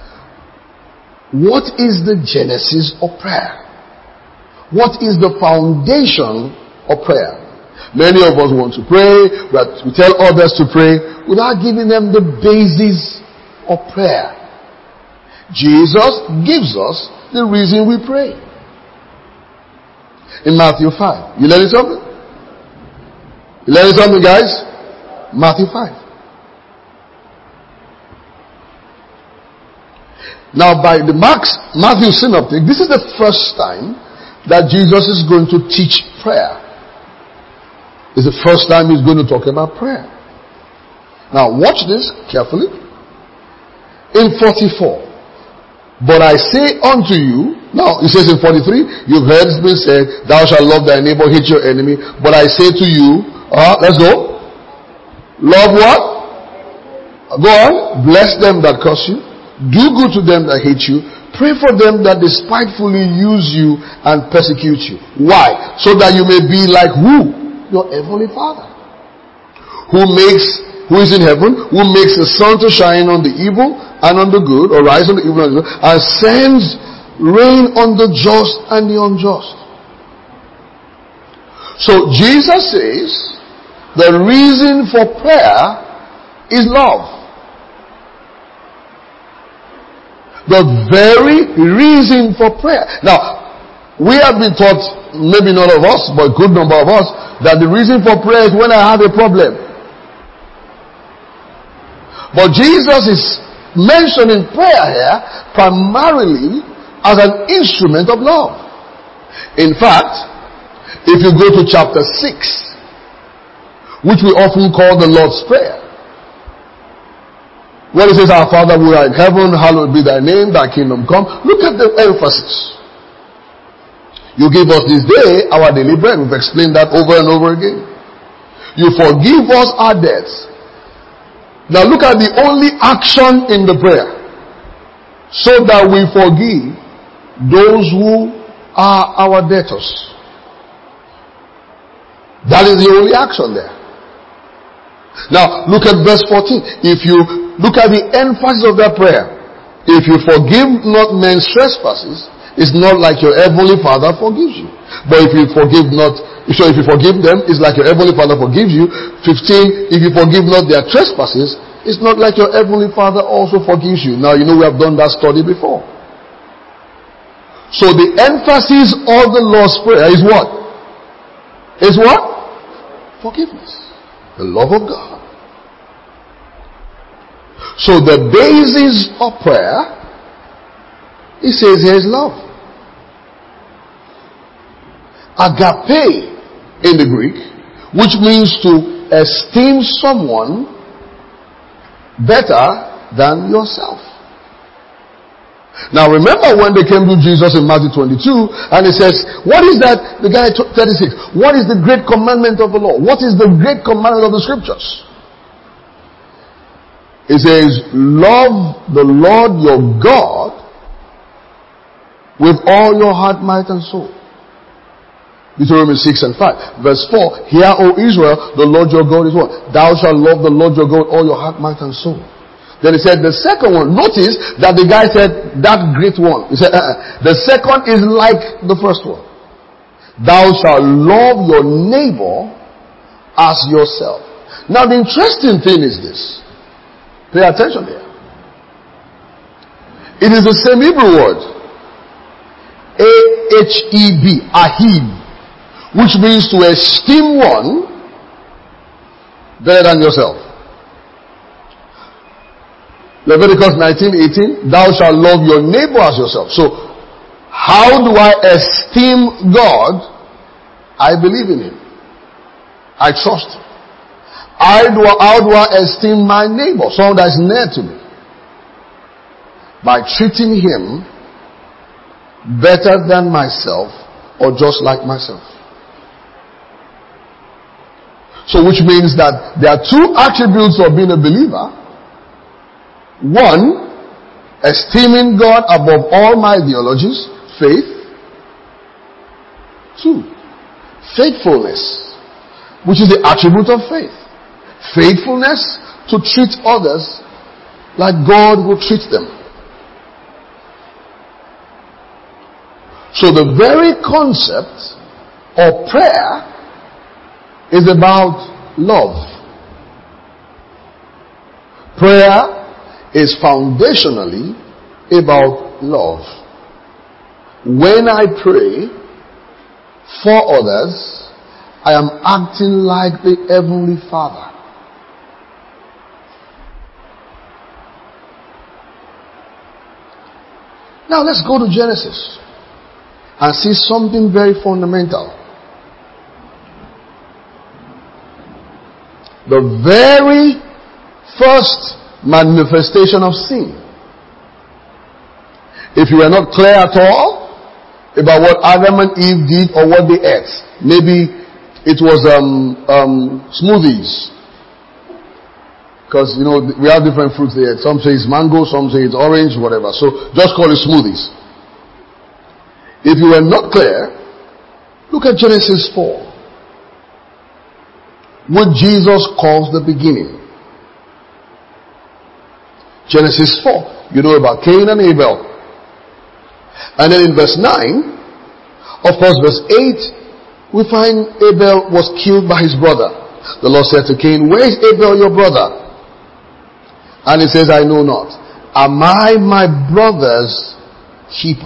What is the genesis of prayer? What is the foundation of prayer? Many of us want to pray, but we tell others to pray without giving them the basis of prayer. Jesus gives us the reason we pray. In Matthew 5. You learning something? You learning something, guys? Matthew 5. Now, by the Matthew synoptic, this is the first time that Jesus is going to teach prayer. It's the first time he's going to talk about prayer. Now, watch this carefully. In 44, but I say unto you, now it says in 43, you've heard it been said, thou shalt love thy neighbor, hate your enemy. But I say to you, let's go. Love what? Go on. Bless them that curse you. Do good to them that hate you. Pray for them that despitefully use you and persecute you. Why? So that you may be like who? Your heavenly Father. Who is in heaven, who makes the sun to shine on the evil and on the good, or rise on the evil and the good, and sends rain on the just and the unjust. So Jesus says, the reason for prayer is love. The very reason for prayer. Now, we have been taught, maybe not of us, but a good number of us, that the reason for prayer is when I have a problem. But Jesus is mentioning prayer here primarily as an instrument of love. In fact, if you go to chapter 6, which we often call the Lord's Prayer, when it says, our Father who art in heaven, hallowed be thy name, thy kingdom come. Look at the emphasis. You give us this day our daily bread. We've explained that over and over again. You forgive us our debts. Now look at the only action in the prayer. So that we forgive those who are our debtors. That is the only action there. Now look at verse 14. If you look at the emphasis of that prayer. If you forgive not men's trespasses, it's not like your heavenly Father forgives you. But if you forgive them, it's like your heavenly Father forgives you. 15, if you forgive not their trespasses, it's not like your heavenly Father also forgives you. Now, you know we have done that study before. So the emphasis of the Lord's Prayer is what? Is what? Forgiveness. The love of God. So the basis of prayer, he says here, is love. Agape in the Greek, which means to esteem someone better than yourself. Now remember when they came to Jesus in Matthew 22 and he says, what is that? The guy 36. What is the great commandment of the law? What is the great commandment of the scriptures? It says, love the Lord your God with all your heart, might, and soul. Deuteronomy 6 and 5. Verse 4, hear, O Israel, the Lord your God is what? Thou shalt love the Lord your God with all your heart, might, and soul. Then he said the second one. Notice that the guy said that great one. He said, the second is like the first one. Thou shalt love your neighbor as yourself. Now the interesting thing is this. Pay attention here. It is the same Hebrew word. A-H-E-B. Ahib. Which means to esteem one better than yourself. Leviticus 19:18. Thou shalt love your neighbor as yourself. So, how do I esteem God? I believe in Him. I trust Him. How do I esteem my neighbor, someone that is near to me? By treating him better than myself or just like myself. So which means that there are two attributes of being a believer. One, esteeming God above all my ideologies, faith. Two, faithfulness, which is the attribute of faith. Faithfulness to treat others like God will treat them. So the very concept of prayer is about love. Prayer is foundationally about love. When I pray for others, I am acting like the Heavenly Father. Now let's go to Genesis and see something very fundamental. The very first manifestation of sin. If you are not clear at all about what Adam and Eve did or what they ate, maybe it was smoothies. Because, we have different fruits there. Some say it's mango, some say it's orange, whatever. So just call it smoothies. If you are not clear, look at Genesis 4. What Jesus calls the beginning. Genesis 4. You know about Cain and Abel. And then in verse 9, of course verse 8, we find Abel was killed by his brother. The Lord said to Cain, "Where is Abel your brother?" And he says, "I know not. Am I my brother's keeper?"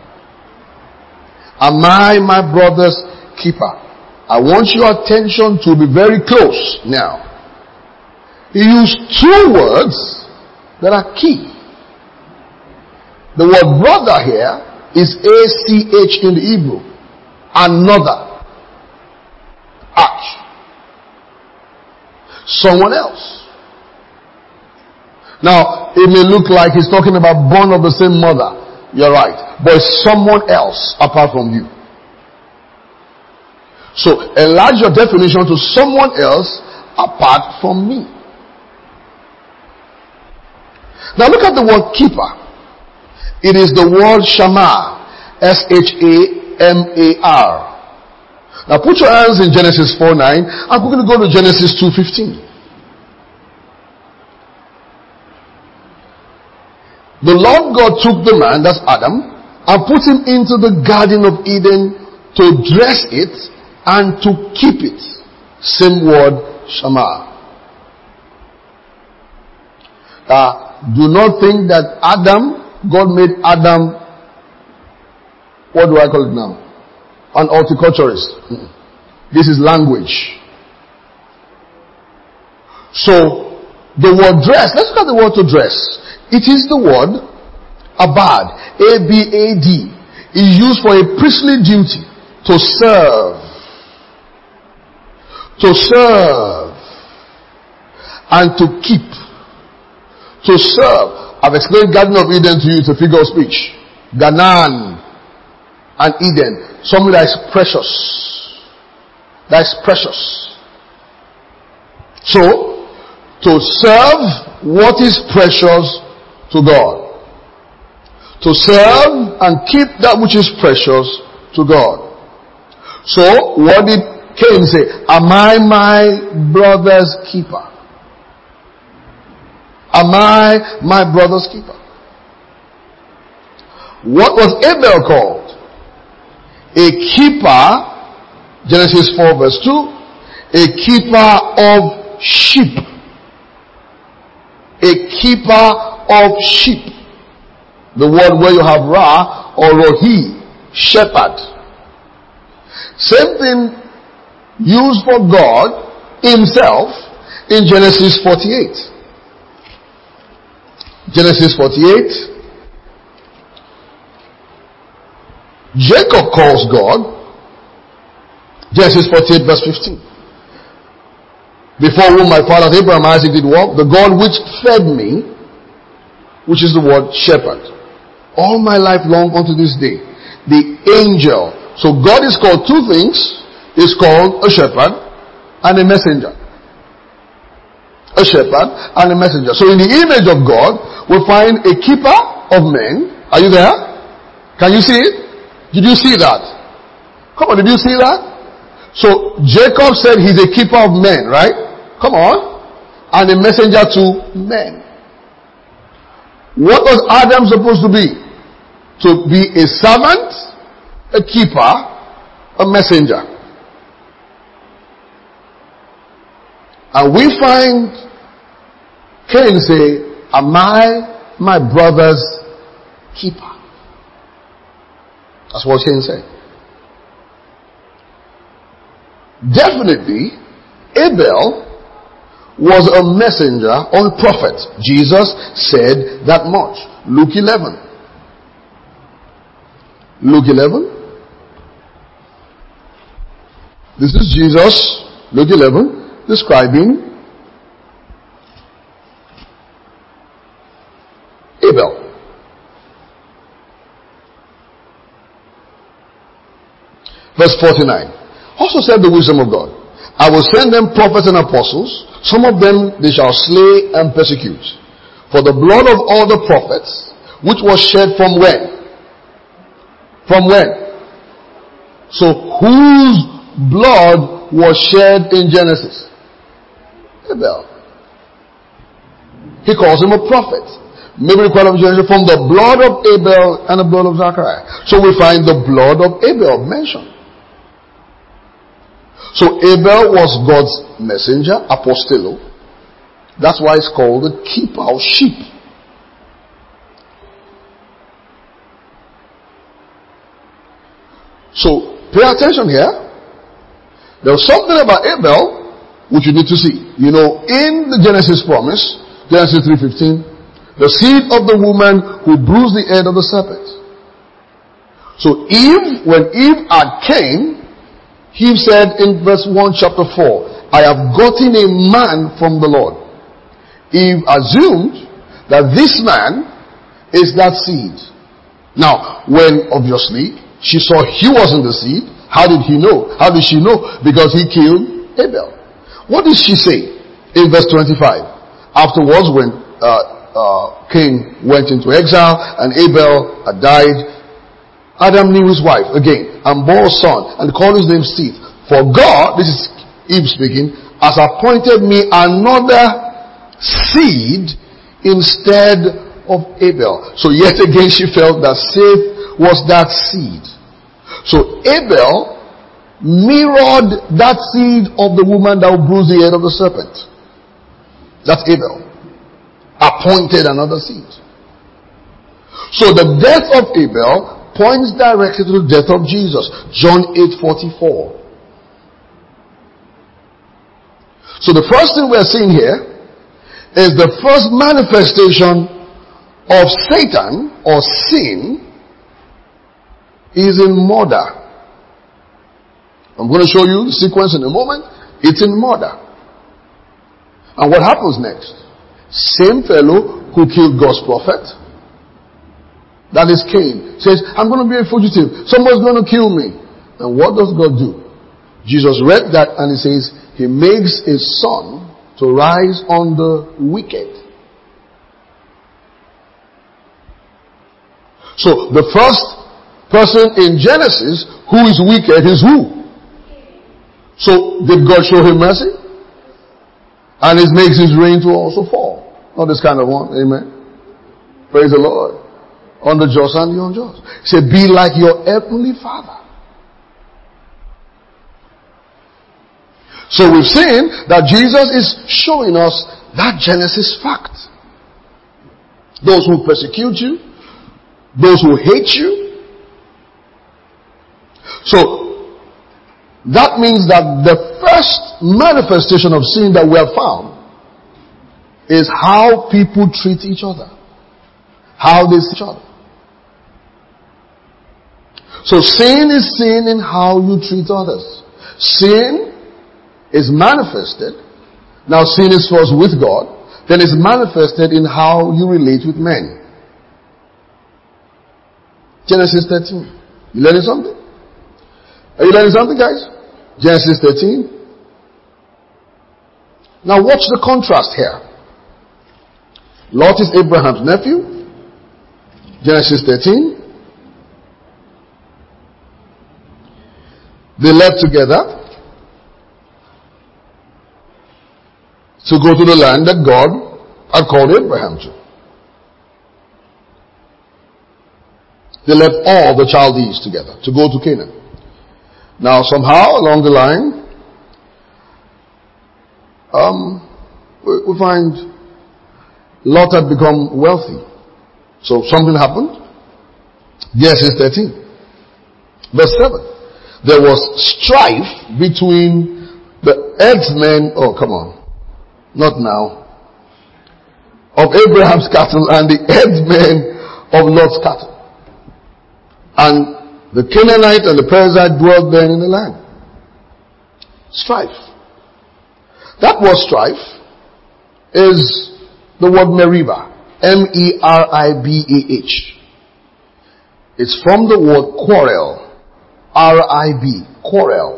Am I my brother's keeper? I want your attention to be very close now. He used two words that are key. The word brother here is ACH in the Hebrew. Another. Arch. Someone else. Now, it may look like he's talking about born of the same mother. You're right. But it's someone else apart from you. So, enlarge your definition to someone else apart from me. Now look at the word keeper. It is the word Shamar. Shamar. Now put your hands in Genesis 4:9 and we're going to go to Genesis 2:15. The Lord God took the man, that's Adam, and put him into the Garden of Eden to dress it and to keep it. Same word, Shamar. Do not think that God made Adam, what do I call it now? An horticulturist. This is language. So, the word dress, let's look at the word to dress. It is the word abad, A-B-A-D. Is used for a priestly duty, to serve. To serve. And to keep. To serve. I've explained Garden of Eden to you, it's a figure of speech. Ganan and Eden. Something that is precious. That is precious. So, to serve what is precious to God. To serve and keep that which is precious to God. So, what did Cain say? Am I my brother's keeper? Am I my brother's keeper? What was Abel called? A keeper, Genesis 4 verse 2, a keeper of sheep. A keeper of sheep. The word where you have Ra or Rohi, shepherd. Same thing used for God himself in Genesis 48. Genesis 48. Jacob calls God. Genesis 48 verse 15. Before whom my fathers Abraham and Isaac did walk, the God which fed me, which is the word shepherd, all my life long unto this day. The angel. So God is called two things. Is called a shepherd and a messenger. A shepherd and a messenger. So in the image of God, we find a keeper of men. Are you there? Can you see it? Did you see that? Come on, did you see that? So Jacob said he's a keeper of men, right? Come on. and a messenger to men. What was Adam supposed to be? To be a servant, a keeper, a messenger. And we find Cain say, am I my brother's keeper? That's what Cain said. Definitely, Abel was a messenger or a prophet. Jesus said that much. Luke 11. Luke 11. This is Jesus, Luke 11, describing Abel. Verse 49. Also said the wisdom of God, I will send them prophets and apostles. Some of them they shall slay and persecute. For the blood of all the prophets, which was shed from when? From when? So whose blood was shed in Genesis? Abel. He calls him a prophet. Maybe quite of Genesis from the blood of Abel and the blood of Zachariah. So we find the blood of Abel mentioned. So Abel was God's messenger, apostolo. That's why it's called the keeper of sheep. So pay attention here. There was something about Abel which you need to see. You know, in the Genesis promise, Genesis 3:15, the seed of the woman who bruised the head of the serpent. So when Eve had Cain, Eve said in verse 1 chapter 4, I have gotten a man from the Lord. Eve assumed that this man is that seed. Now, when obviously she saw he wasn't the seed, how did he know? How did she know? Because he killed Abel. What did she say in verse 25? Afterwards, when Cain went into exile and Abel had died, Adam knew his wife again and bore a son and called his name Seth. For God, this is Eve speaking, has appointed me another seed instead of Abel. So yet again she felt that Seth was that seed. So Abel mirrored that seed of the woman that would bruise the head of the serpent. That's Abel. Appointed another seed. So the death of Abel points directly to the death of Jesus. John 8:44. So the first thing we are seeing here is the first manifestation of Satan or sin is in murder. I'm going to show you the sequence in a moment. It's in murder. And what happens next? Same fellow who killed God's prophet, that is Cain, says, I'm going to be a fugitive. Someone's going to kill me. And what does God do? Jesus read that and he says, he makes his sun to rise on the wicked. So the first person in Genesis who is wicked is who? So did God show him mercy? And it makes his rain to also fall. Not this kind of one. Amen. Praise the Lord. On the just and the unjust. He said, be like your heavenly Father. So we've seen that Jesus is showing us that Genesis fact. Those who persecute you, those who hate you. So that means that the first manifestation of sin that we have found is how people treat each other. How they see each other. So sin is sin in how you treat others. Sin is manifested. Now sin is first with God. Then it's manifested in how you relate with men. Genesis 13. You learning something? Are you learning something, guys? Genesis 13. Now watch the contrast here. Lot is Abraham's nephew. Genesis 13. They left together. to go to the land that God had called Abraham to. They left all the Chaldees together to go to Canaan. Now somehow along the line, we find Lot had become wealthy. So something happened. Genesis 13. Verse 7. There was strife between the herdsmen, not now, of Abraham's cattle and the herdsmen of Lot's cattle. And the Canaanite and the Perizzite dwelt then in the land. Strife. That word strife is the word Meribah. M-E-R-I-B-A-H. It's from the word quarrel. R-I-B. Quarrel.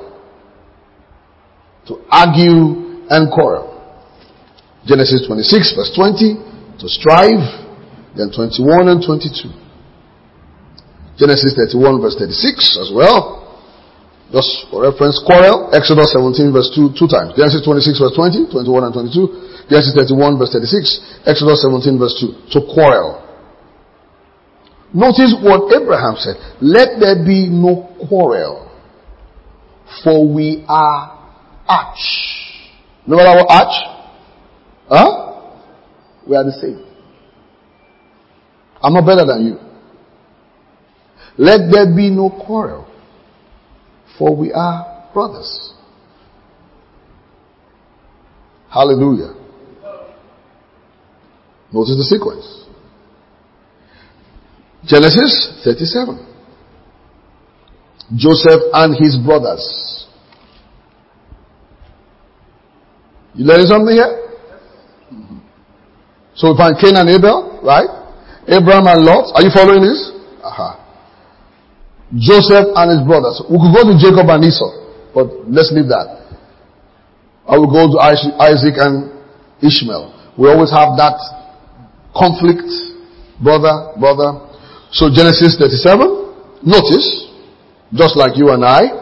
To argue and quarrel. Genesis 26 verse 20. To strive. Then 21 and 22. Genesis 31 verse 36 as well. Just for reference, quarrel. Exodus 17 verse 2 times. Genesis 26 verse 20, 21 and 22. Genesis 31 verse 36. Exodus 17 verse 2. To quarrel. Notice what Abraham said. Let there be no quarrel, for we are arch. Remember that word arch? We are the same. I'm not better than you. Let there be no quarrel, for we are brothers. Hallelujah. Notice the sequence. Genesis 37. Joseph and his brothers. You learning something here? So we find Cain and Abel, right? Abraham and Lot. Are you following this? Joseph and his brothers. We could go to Jacob and Esau, but let's leave that. I will go to Isaac and Ishmael. We always have that conflict, brother. So Genesis 37, notice, just like you and I,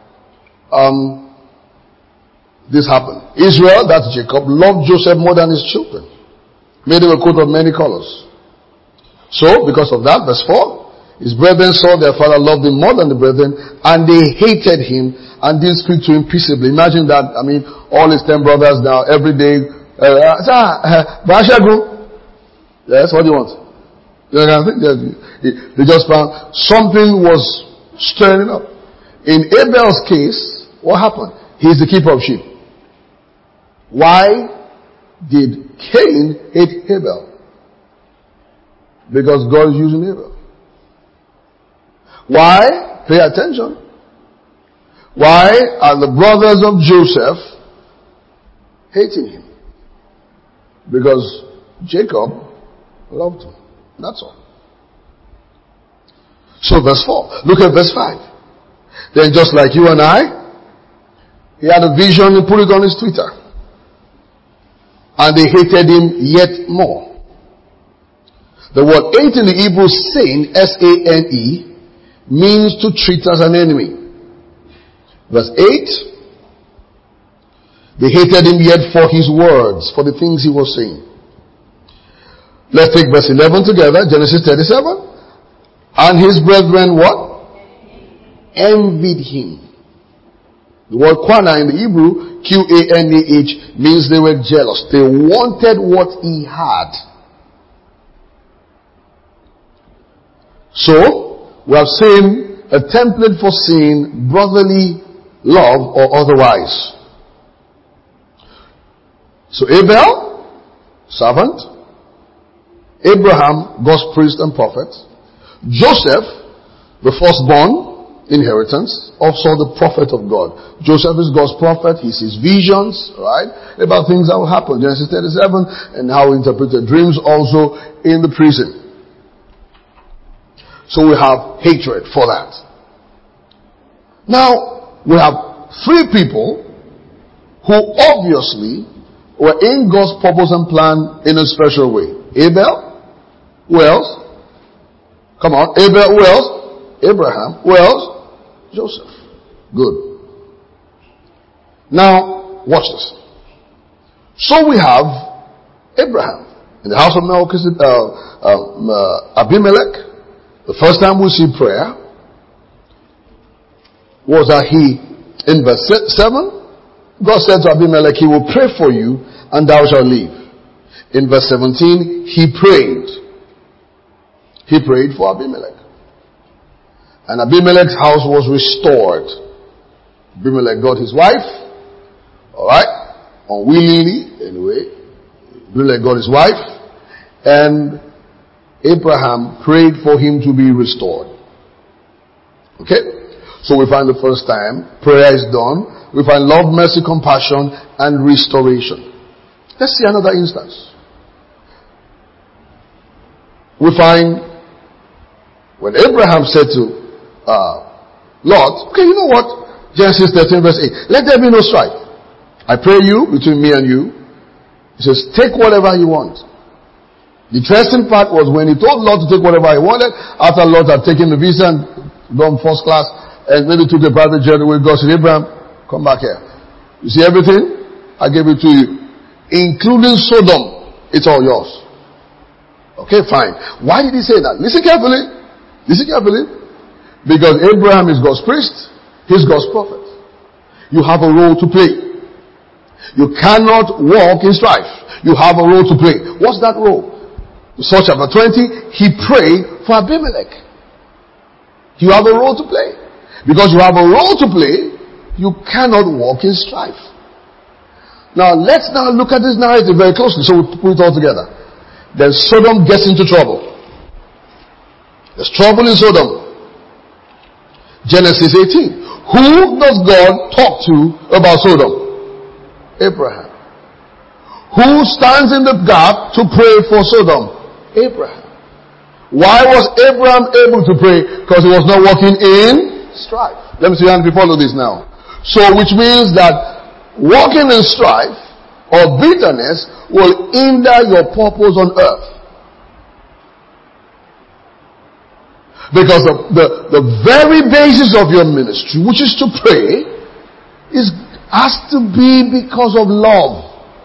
this happened. Israel, that's Jacob, loved Joseph more than his children. Made him a coat of many colors. So, because of that, verse 4, his brethren saw their father loved him more than the brethren, and they hated him and didn't speak to him peaceably. Imagine that, all his 10 brothers now, every day, yes, what do you want? They just found something was stirring up. In Abel's case, what happened? He's the keeper of sheep. Why did Cain hate Abel? Because God is using Abel. Why? Pay attention. Why are the brothers of Joseph hating him? Because Jacob loved him. That's all. So verse 4. Look at verse 5. Then just like you and I, he had a vision and put it on his Twitter. And they hated him yet more. The word hate in the Hebrew, sane, S-A-N-E, means to treat as an enemy. Verse 8. They hated him yet for his words, for the things he was saying. Let's take verse 11 together. Genesis 37. And his brethren what? Envied him. The word quana in the Hebrew, Q-A-N-A-H, means they were jealous. They wanted what he had. So, we have seen a template for seeing brotherly love or otherwise. So Abel, servant. Abraham, God's priest and prophet. Joseph, the firstborn, inheritance. Also the prophet of God. Joseph is God's prophet. He sees visions, right? About things that will happen. Genesis 37, and how he interpreted dreams also in the prison. So we have hatred for that. Now, we have 3 people who obviously were in God's purpose and plan in a special way. Abel, who else? Come on, Abel, who else? Abraham, who else? Joseph. Good. Now, watch this. So we have Abraham in the house of Abimelech. The first time we see prayer was that in verse 7, God said to Abimelech, he will pray for you and thou shalt live. In verse 17, he prayed. He prayed for Abimelech. And Abimelech's house was restored. Abimelech got his wife. Alright? Unwillingly, anyway. Abimelech got his wife. And Abraham prayed for him to be restored. Okay? So we find the first time prayer is done. We find love, mercy, compassion, and restoration. Let's see another instance. We find when Abraham said to Lot, okay, you know what? Genesis 13 verse 8. Let there be no strife. I pray you between me and you. He says, take whatever you want. The interesting part was when he told Lot to take whatever he wanted, after Lot had taken the visa and gone first class, and maybe took a private jet with God, said, Abraham, come back here. You see everything? I gave it to you. Including Sodom. It's all yours. Okay, fine. Why did he say that? Listen carefully. Listen carefully. Because Abraham is God's priest. He's God's prophet. You have a role to play. You cannot walk in strife. You have a role to play. What's that role? Saul chapter 20, he prayed for Abimelech. You have a role to play. Because you have a role to play, you cannot walk in strife. Now let's now look at this narrative very closely, so we put it all together. Then Sodom gets into trouble. There's trouble in Sodom. Genesis 18. Who does God talk to about Sodom? Abraham. Who stands in the gap to pray for Sodom? Abraham. Why was Abraham able to pray? Because he was not walking in strife. Let me see how you follow this now. So, which means that walking in strife or bitterness will hinder your purpose on earth. Because the very basis of your ministry, which is to pray, has to be because of love.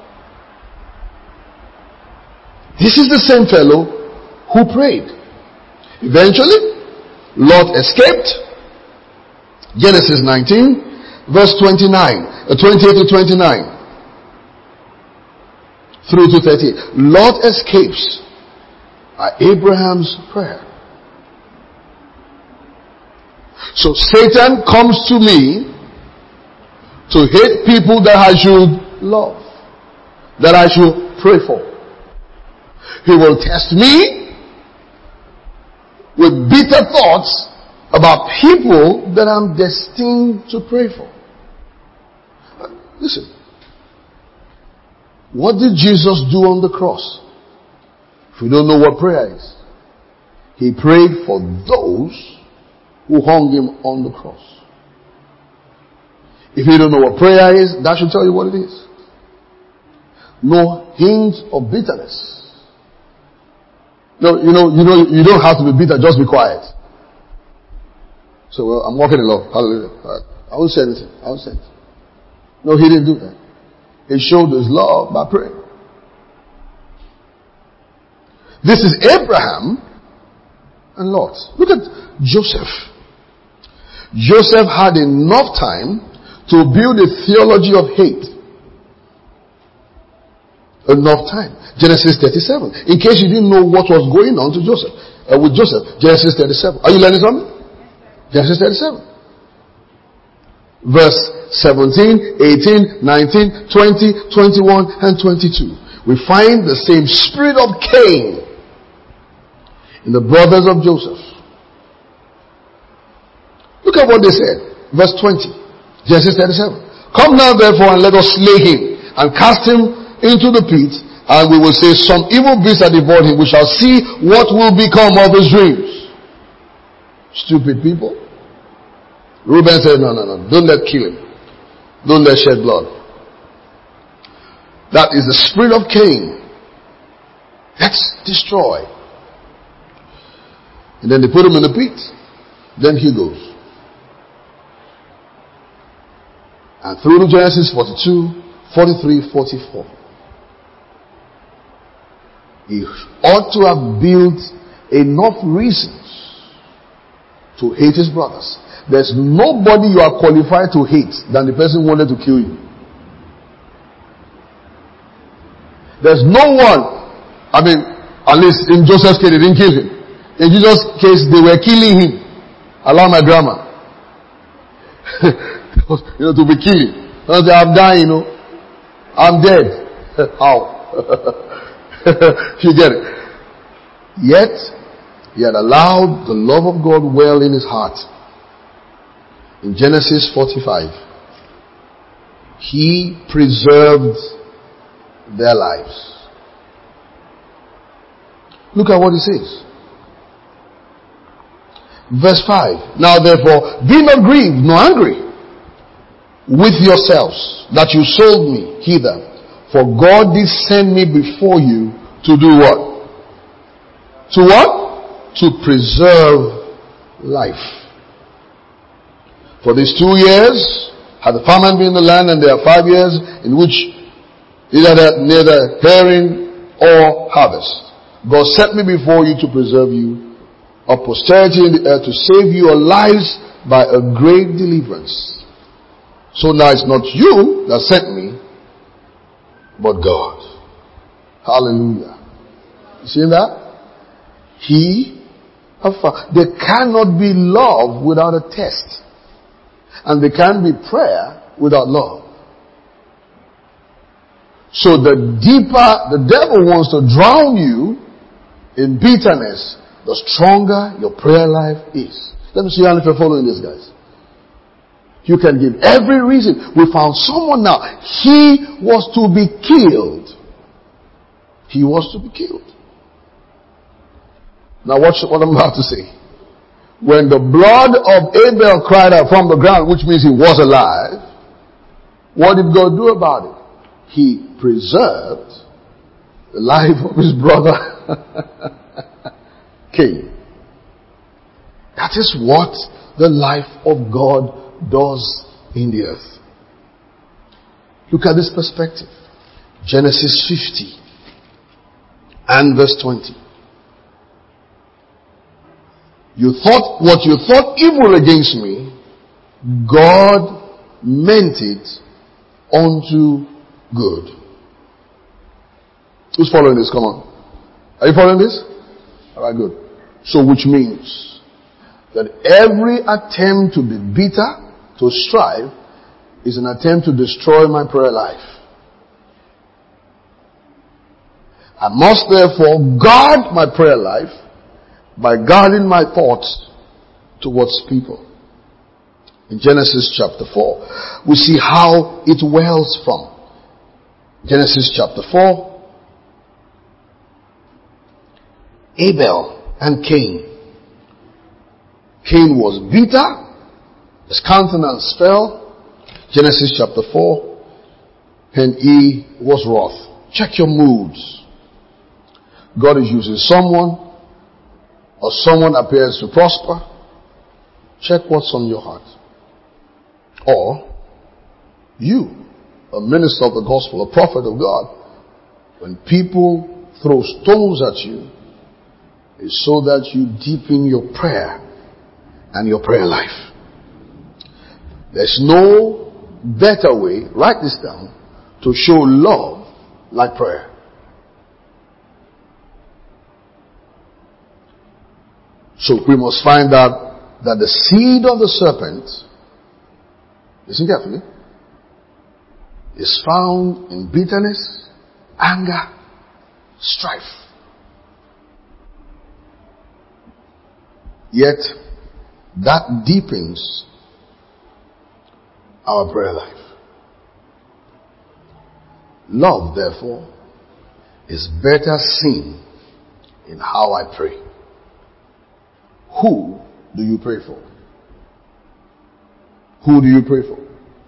This is the same fellow who prayed. Eventually, Lot escaped. Genesis 19, verse 28 to 29. Through to 38. Lot escapes by Abraham's prayer. So Satan comes to me to hate people that I should love, that I should pray for. He will test me with bitter thoughts about people that I'm destined to pray for. Listen. What did Jesus do on the cross? If we don't know what prayer is, he prayed for those who hung him on the cross. If you don't know what prayer is, that should tell you what it is. No hint of bitterness. No, you don't have to be bitter, just be quiet. So, well, I'm walking along. Hallelujah. I won't say anything. I won't say anything. No, he didn't do that. He showed his love by praying. This is Abraham and Lot. Look at Joseph. Joseph had enough time to build a theology of hate. Enough time. Genesis 37. In case you didn't know what was going on with Joseph. Genesis 37. Are you learning something? Genesis 37. Verse 17, 18, 19, 20, 21, and 22. We find the same spirit of Cain in the brothers of Joseph. Look at what they said. Verse 20. Genesis 37. Come now therefore and let us slay him and cast him into the pit, and we will say, some evil beast had devoured him. We shall see what will become of his dreams. Stupid people. Reuben said, no. Don't let kill him. Don't let shed blood. That is the spirit of Cain. Let's destroy. And then they put him in the pit. Then he goes. And through to Genesis 42, 43, 44. he ought to have built enough reasons to hate his brothers. There's nobody you are qualified to hate than the person who wanted to kill you. There's no one, at least in Joseph's case, they didn't kill him. In Jesus' case, they were killing him. Allow my grammar. To be killed. I'm dying, I'm dead. How? You get it? Yet, he had allowed the love of God well in his heart. In Genesis 45, he preserved their lives. Look at what he says. Verse 5. Now therefore, be not grieved nor angry with yourselves that you sold me hither. For God did send me before you to do what? To what? To preserve life. For these 2 years, had the famine been in the land, and there are 5 years in which neither hearing or harvest. God sent me before you to preserve you, a posterity in the earth, to save your lives by a great deliverance. So now it's not you that sent me, but God. Hallelujah. You see that? There cannot be love without a test. And there can't be prayer without love. So the deeper the devil wants to drown you in bitterness, the stronger your prayer life is. Let me see how if you're following this, guys. You can give every reason. We found someone now. He was to be killed. He was to be killed. Now watch what I'm about to say. When the blood of Abel cried out from the ground, which means he was alive, what did God do about it? He preserved the life of his brother Cain. That is what the life of God does in the earth. Look at this perspective. Genesis 50 and verse 20. What you thought evil against me, God meant it unto good. Who's following this? Come on. Are you following this? Alright, good. So which means that every attempt to be bitter, to strive, is an attempt to destroy my prayer life. I must therefore guard my prayer life by guarding my thoughts towards people. In Genesis chapter 4, we see how it wells from. Genesis chapter 4, Abel and Cain. Cain was bitter, his countenance fell. Genesis chapter 4, and he was wroth. Check your moods. God is using someone, or someone appears to prosper. Check what's on your heart. Or you, a minister of the gospel, a prophet of God, when people throw stones at you, it's so that you deepen your prayer and your prayer life. There's no better way, write this down, to show love like prayer. So we must find out that the seed of the serpent, listen carefully, is found in bitterness, anger, strife. Yet, that deepens our prayer life. Love, therefore, is better seen in how I pray. Who do you pray for? Who do you pray for?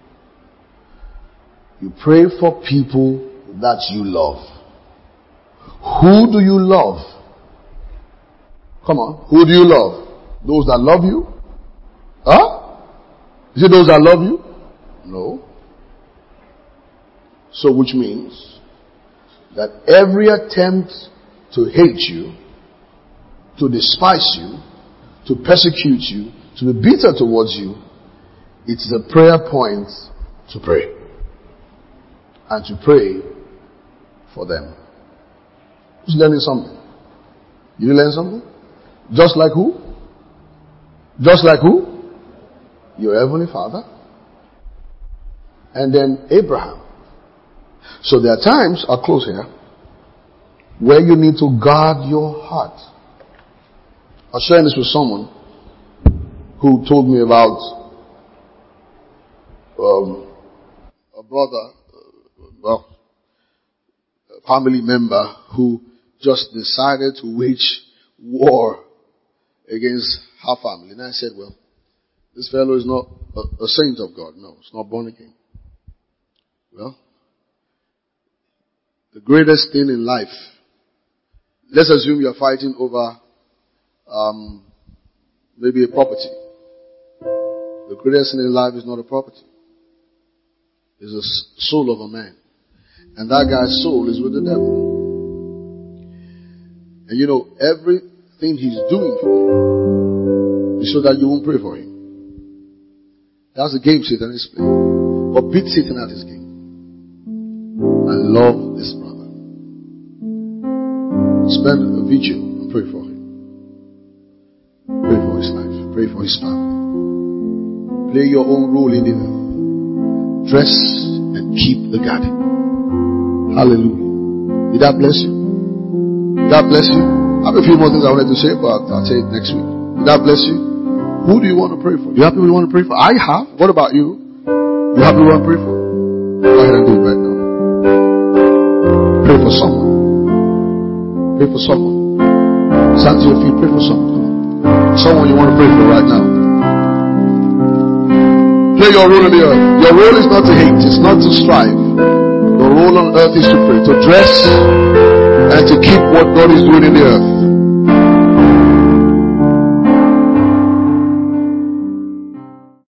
You pray for people that you love. Who do you love? Come on. Who do you love? Those that love you? Huh? Is it those that love you? No. So which means that every attempt to hate you, to despise you, to persecute you, to be bitter towards you, it's a prayer point to pray. And to pray for them. Who's learning something? You learn something? Just like who? Just like who? Your Heavenly Father. And then Abraham. So there are times, I'll close here, where you need to guard your heart. I was sharing this with someone who told me about a brother, a family member who just decided to wage war against her family. And I said, well, this fellow is not a saint of God. No, it's not born again. Well, the greatest thing in life, let's assume you're fighting over maybe a property. The greatest thing in life is not a property. It's the soul of a man. And that guy's soul is with the devil. And you know, everything he's doing for you is so that you won't pray for him. That's the game Satan is playing. But beat Satan at his game. And love this brother. Spend a vigil and pray for him. Pray for his life. Pray for his family. Play your own role in the earth. Dress and keep the garden. Hallelujah. Did that bless you? Did that bless you? I have a few more things I wanted to say, but I'll say it next week. Did that bless you? Who do you want to pray for? You have people you want to pray for? I have. What about you? You have people you want to pray for? Go ahead and do it right now. Pray for someone. Pray for someone. Stand to your feet. Pray for someone. Come on. Someone you want to pray for right now. Play your role in the earth. Your role is not to hate. It's not to strive. Your role on earth is to pray, to dress, and to keep what God is doing in the earth.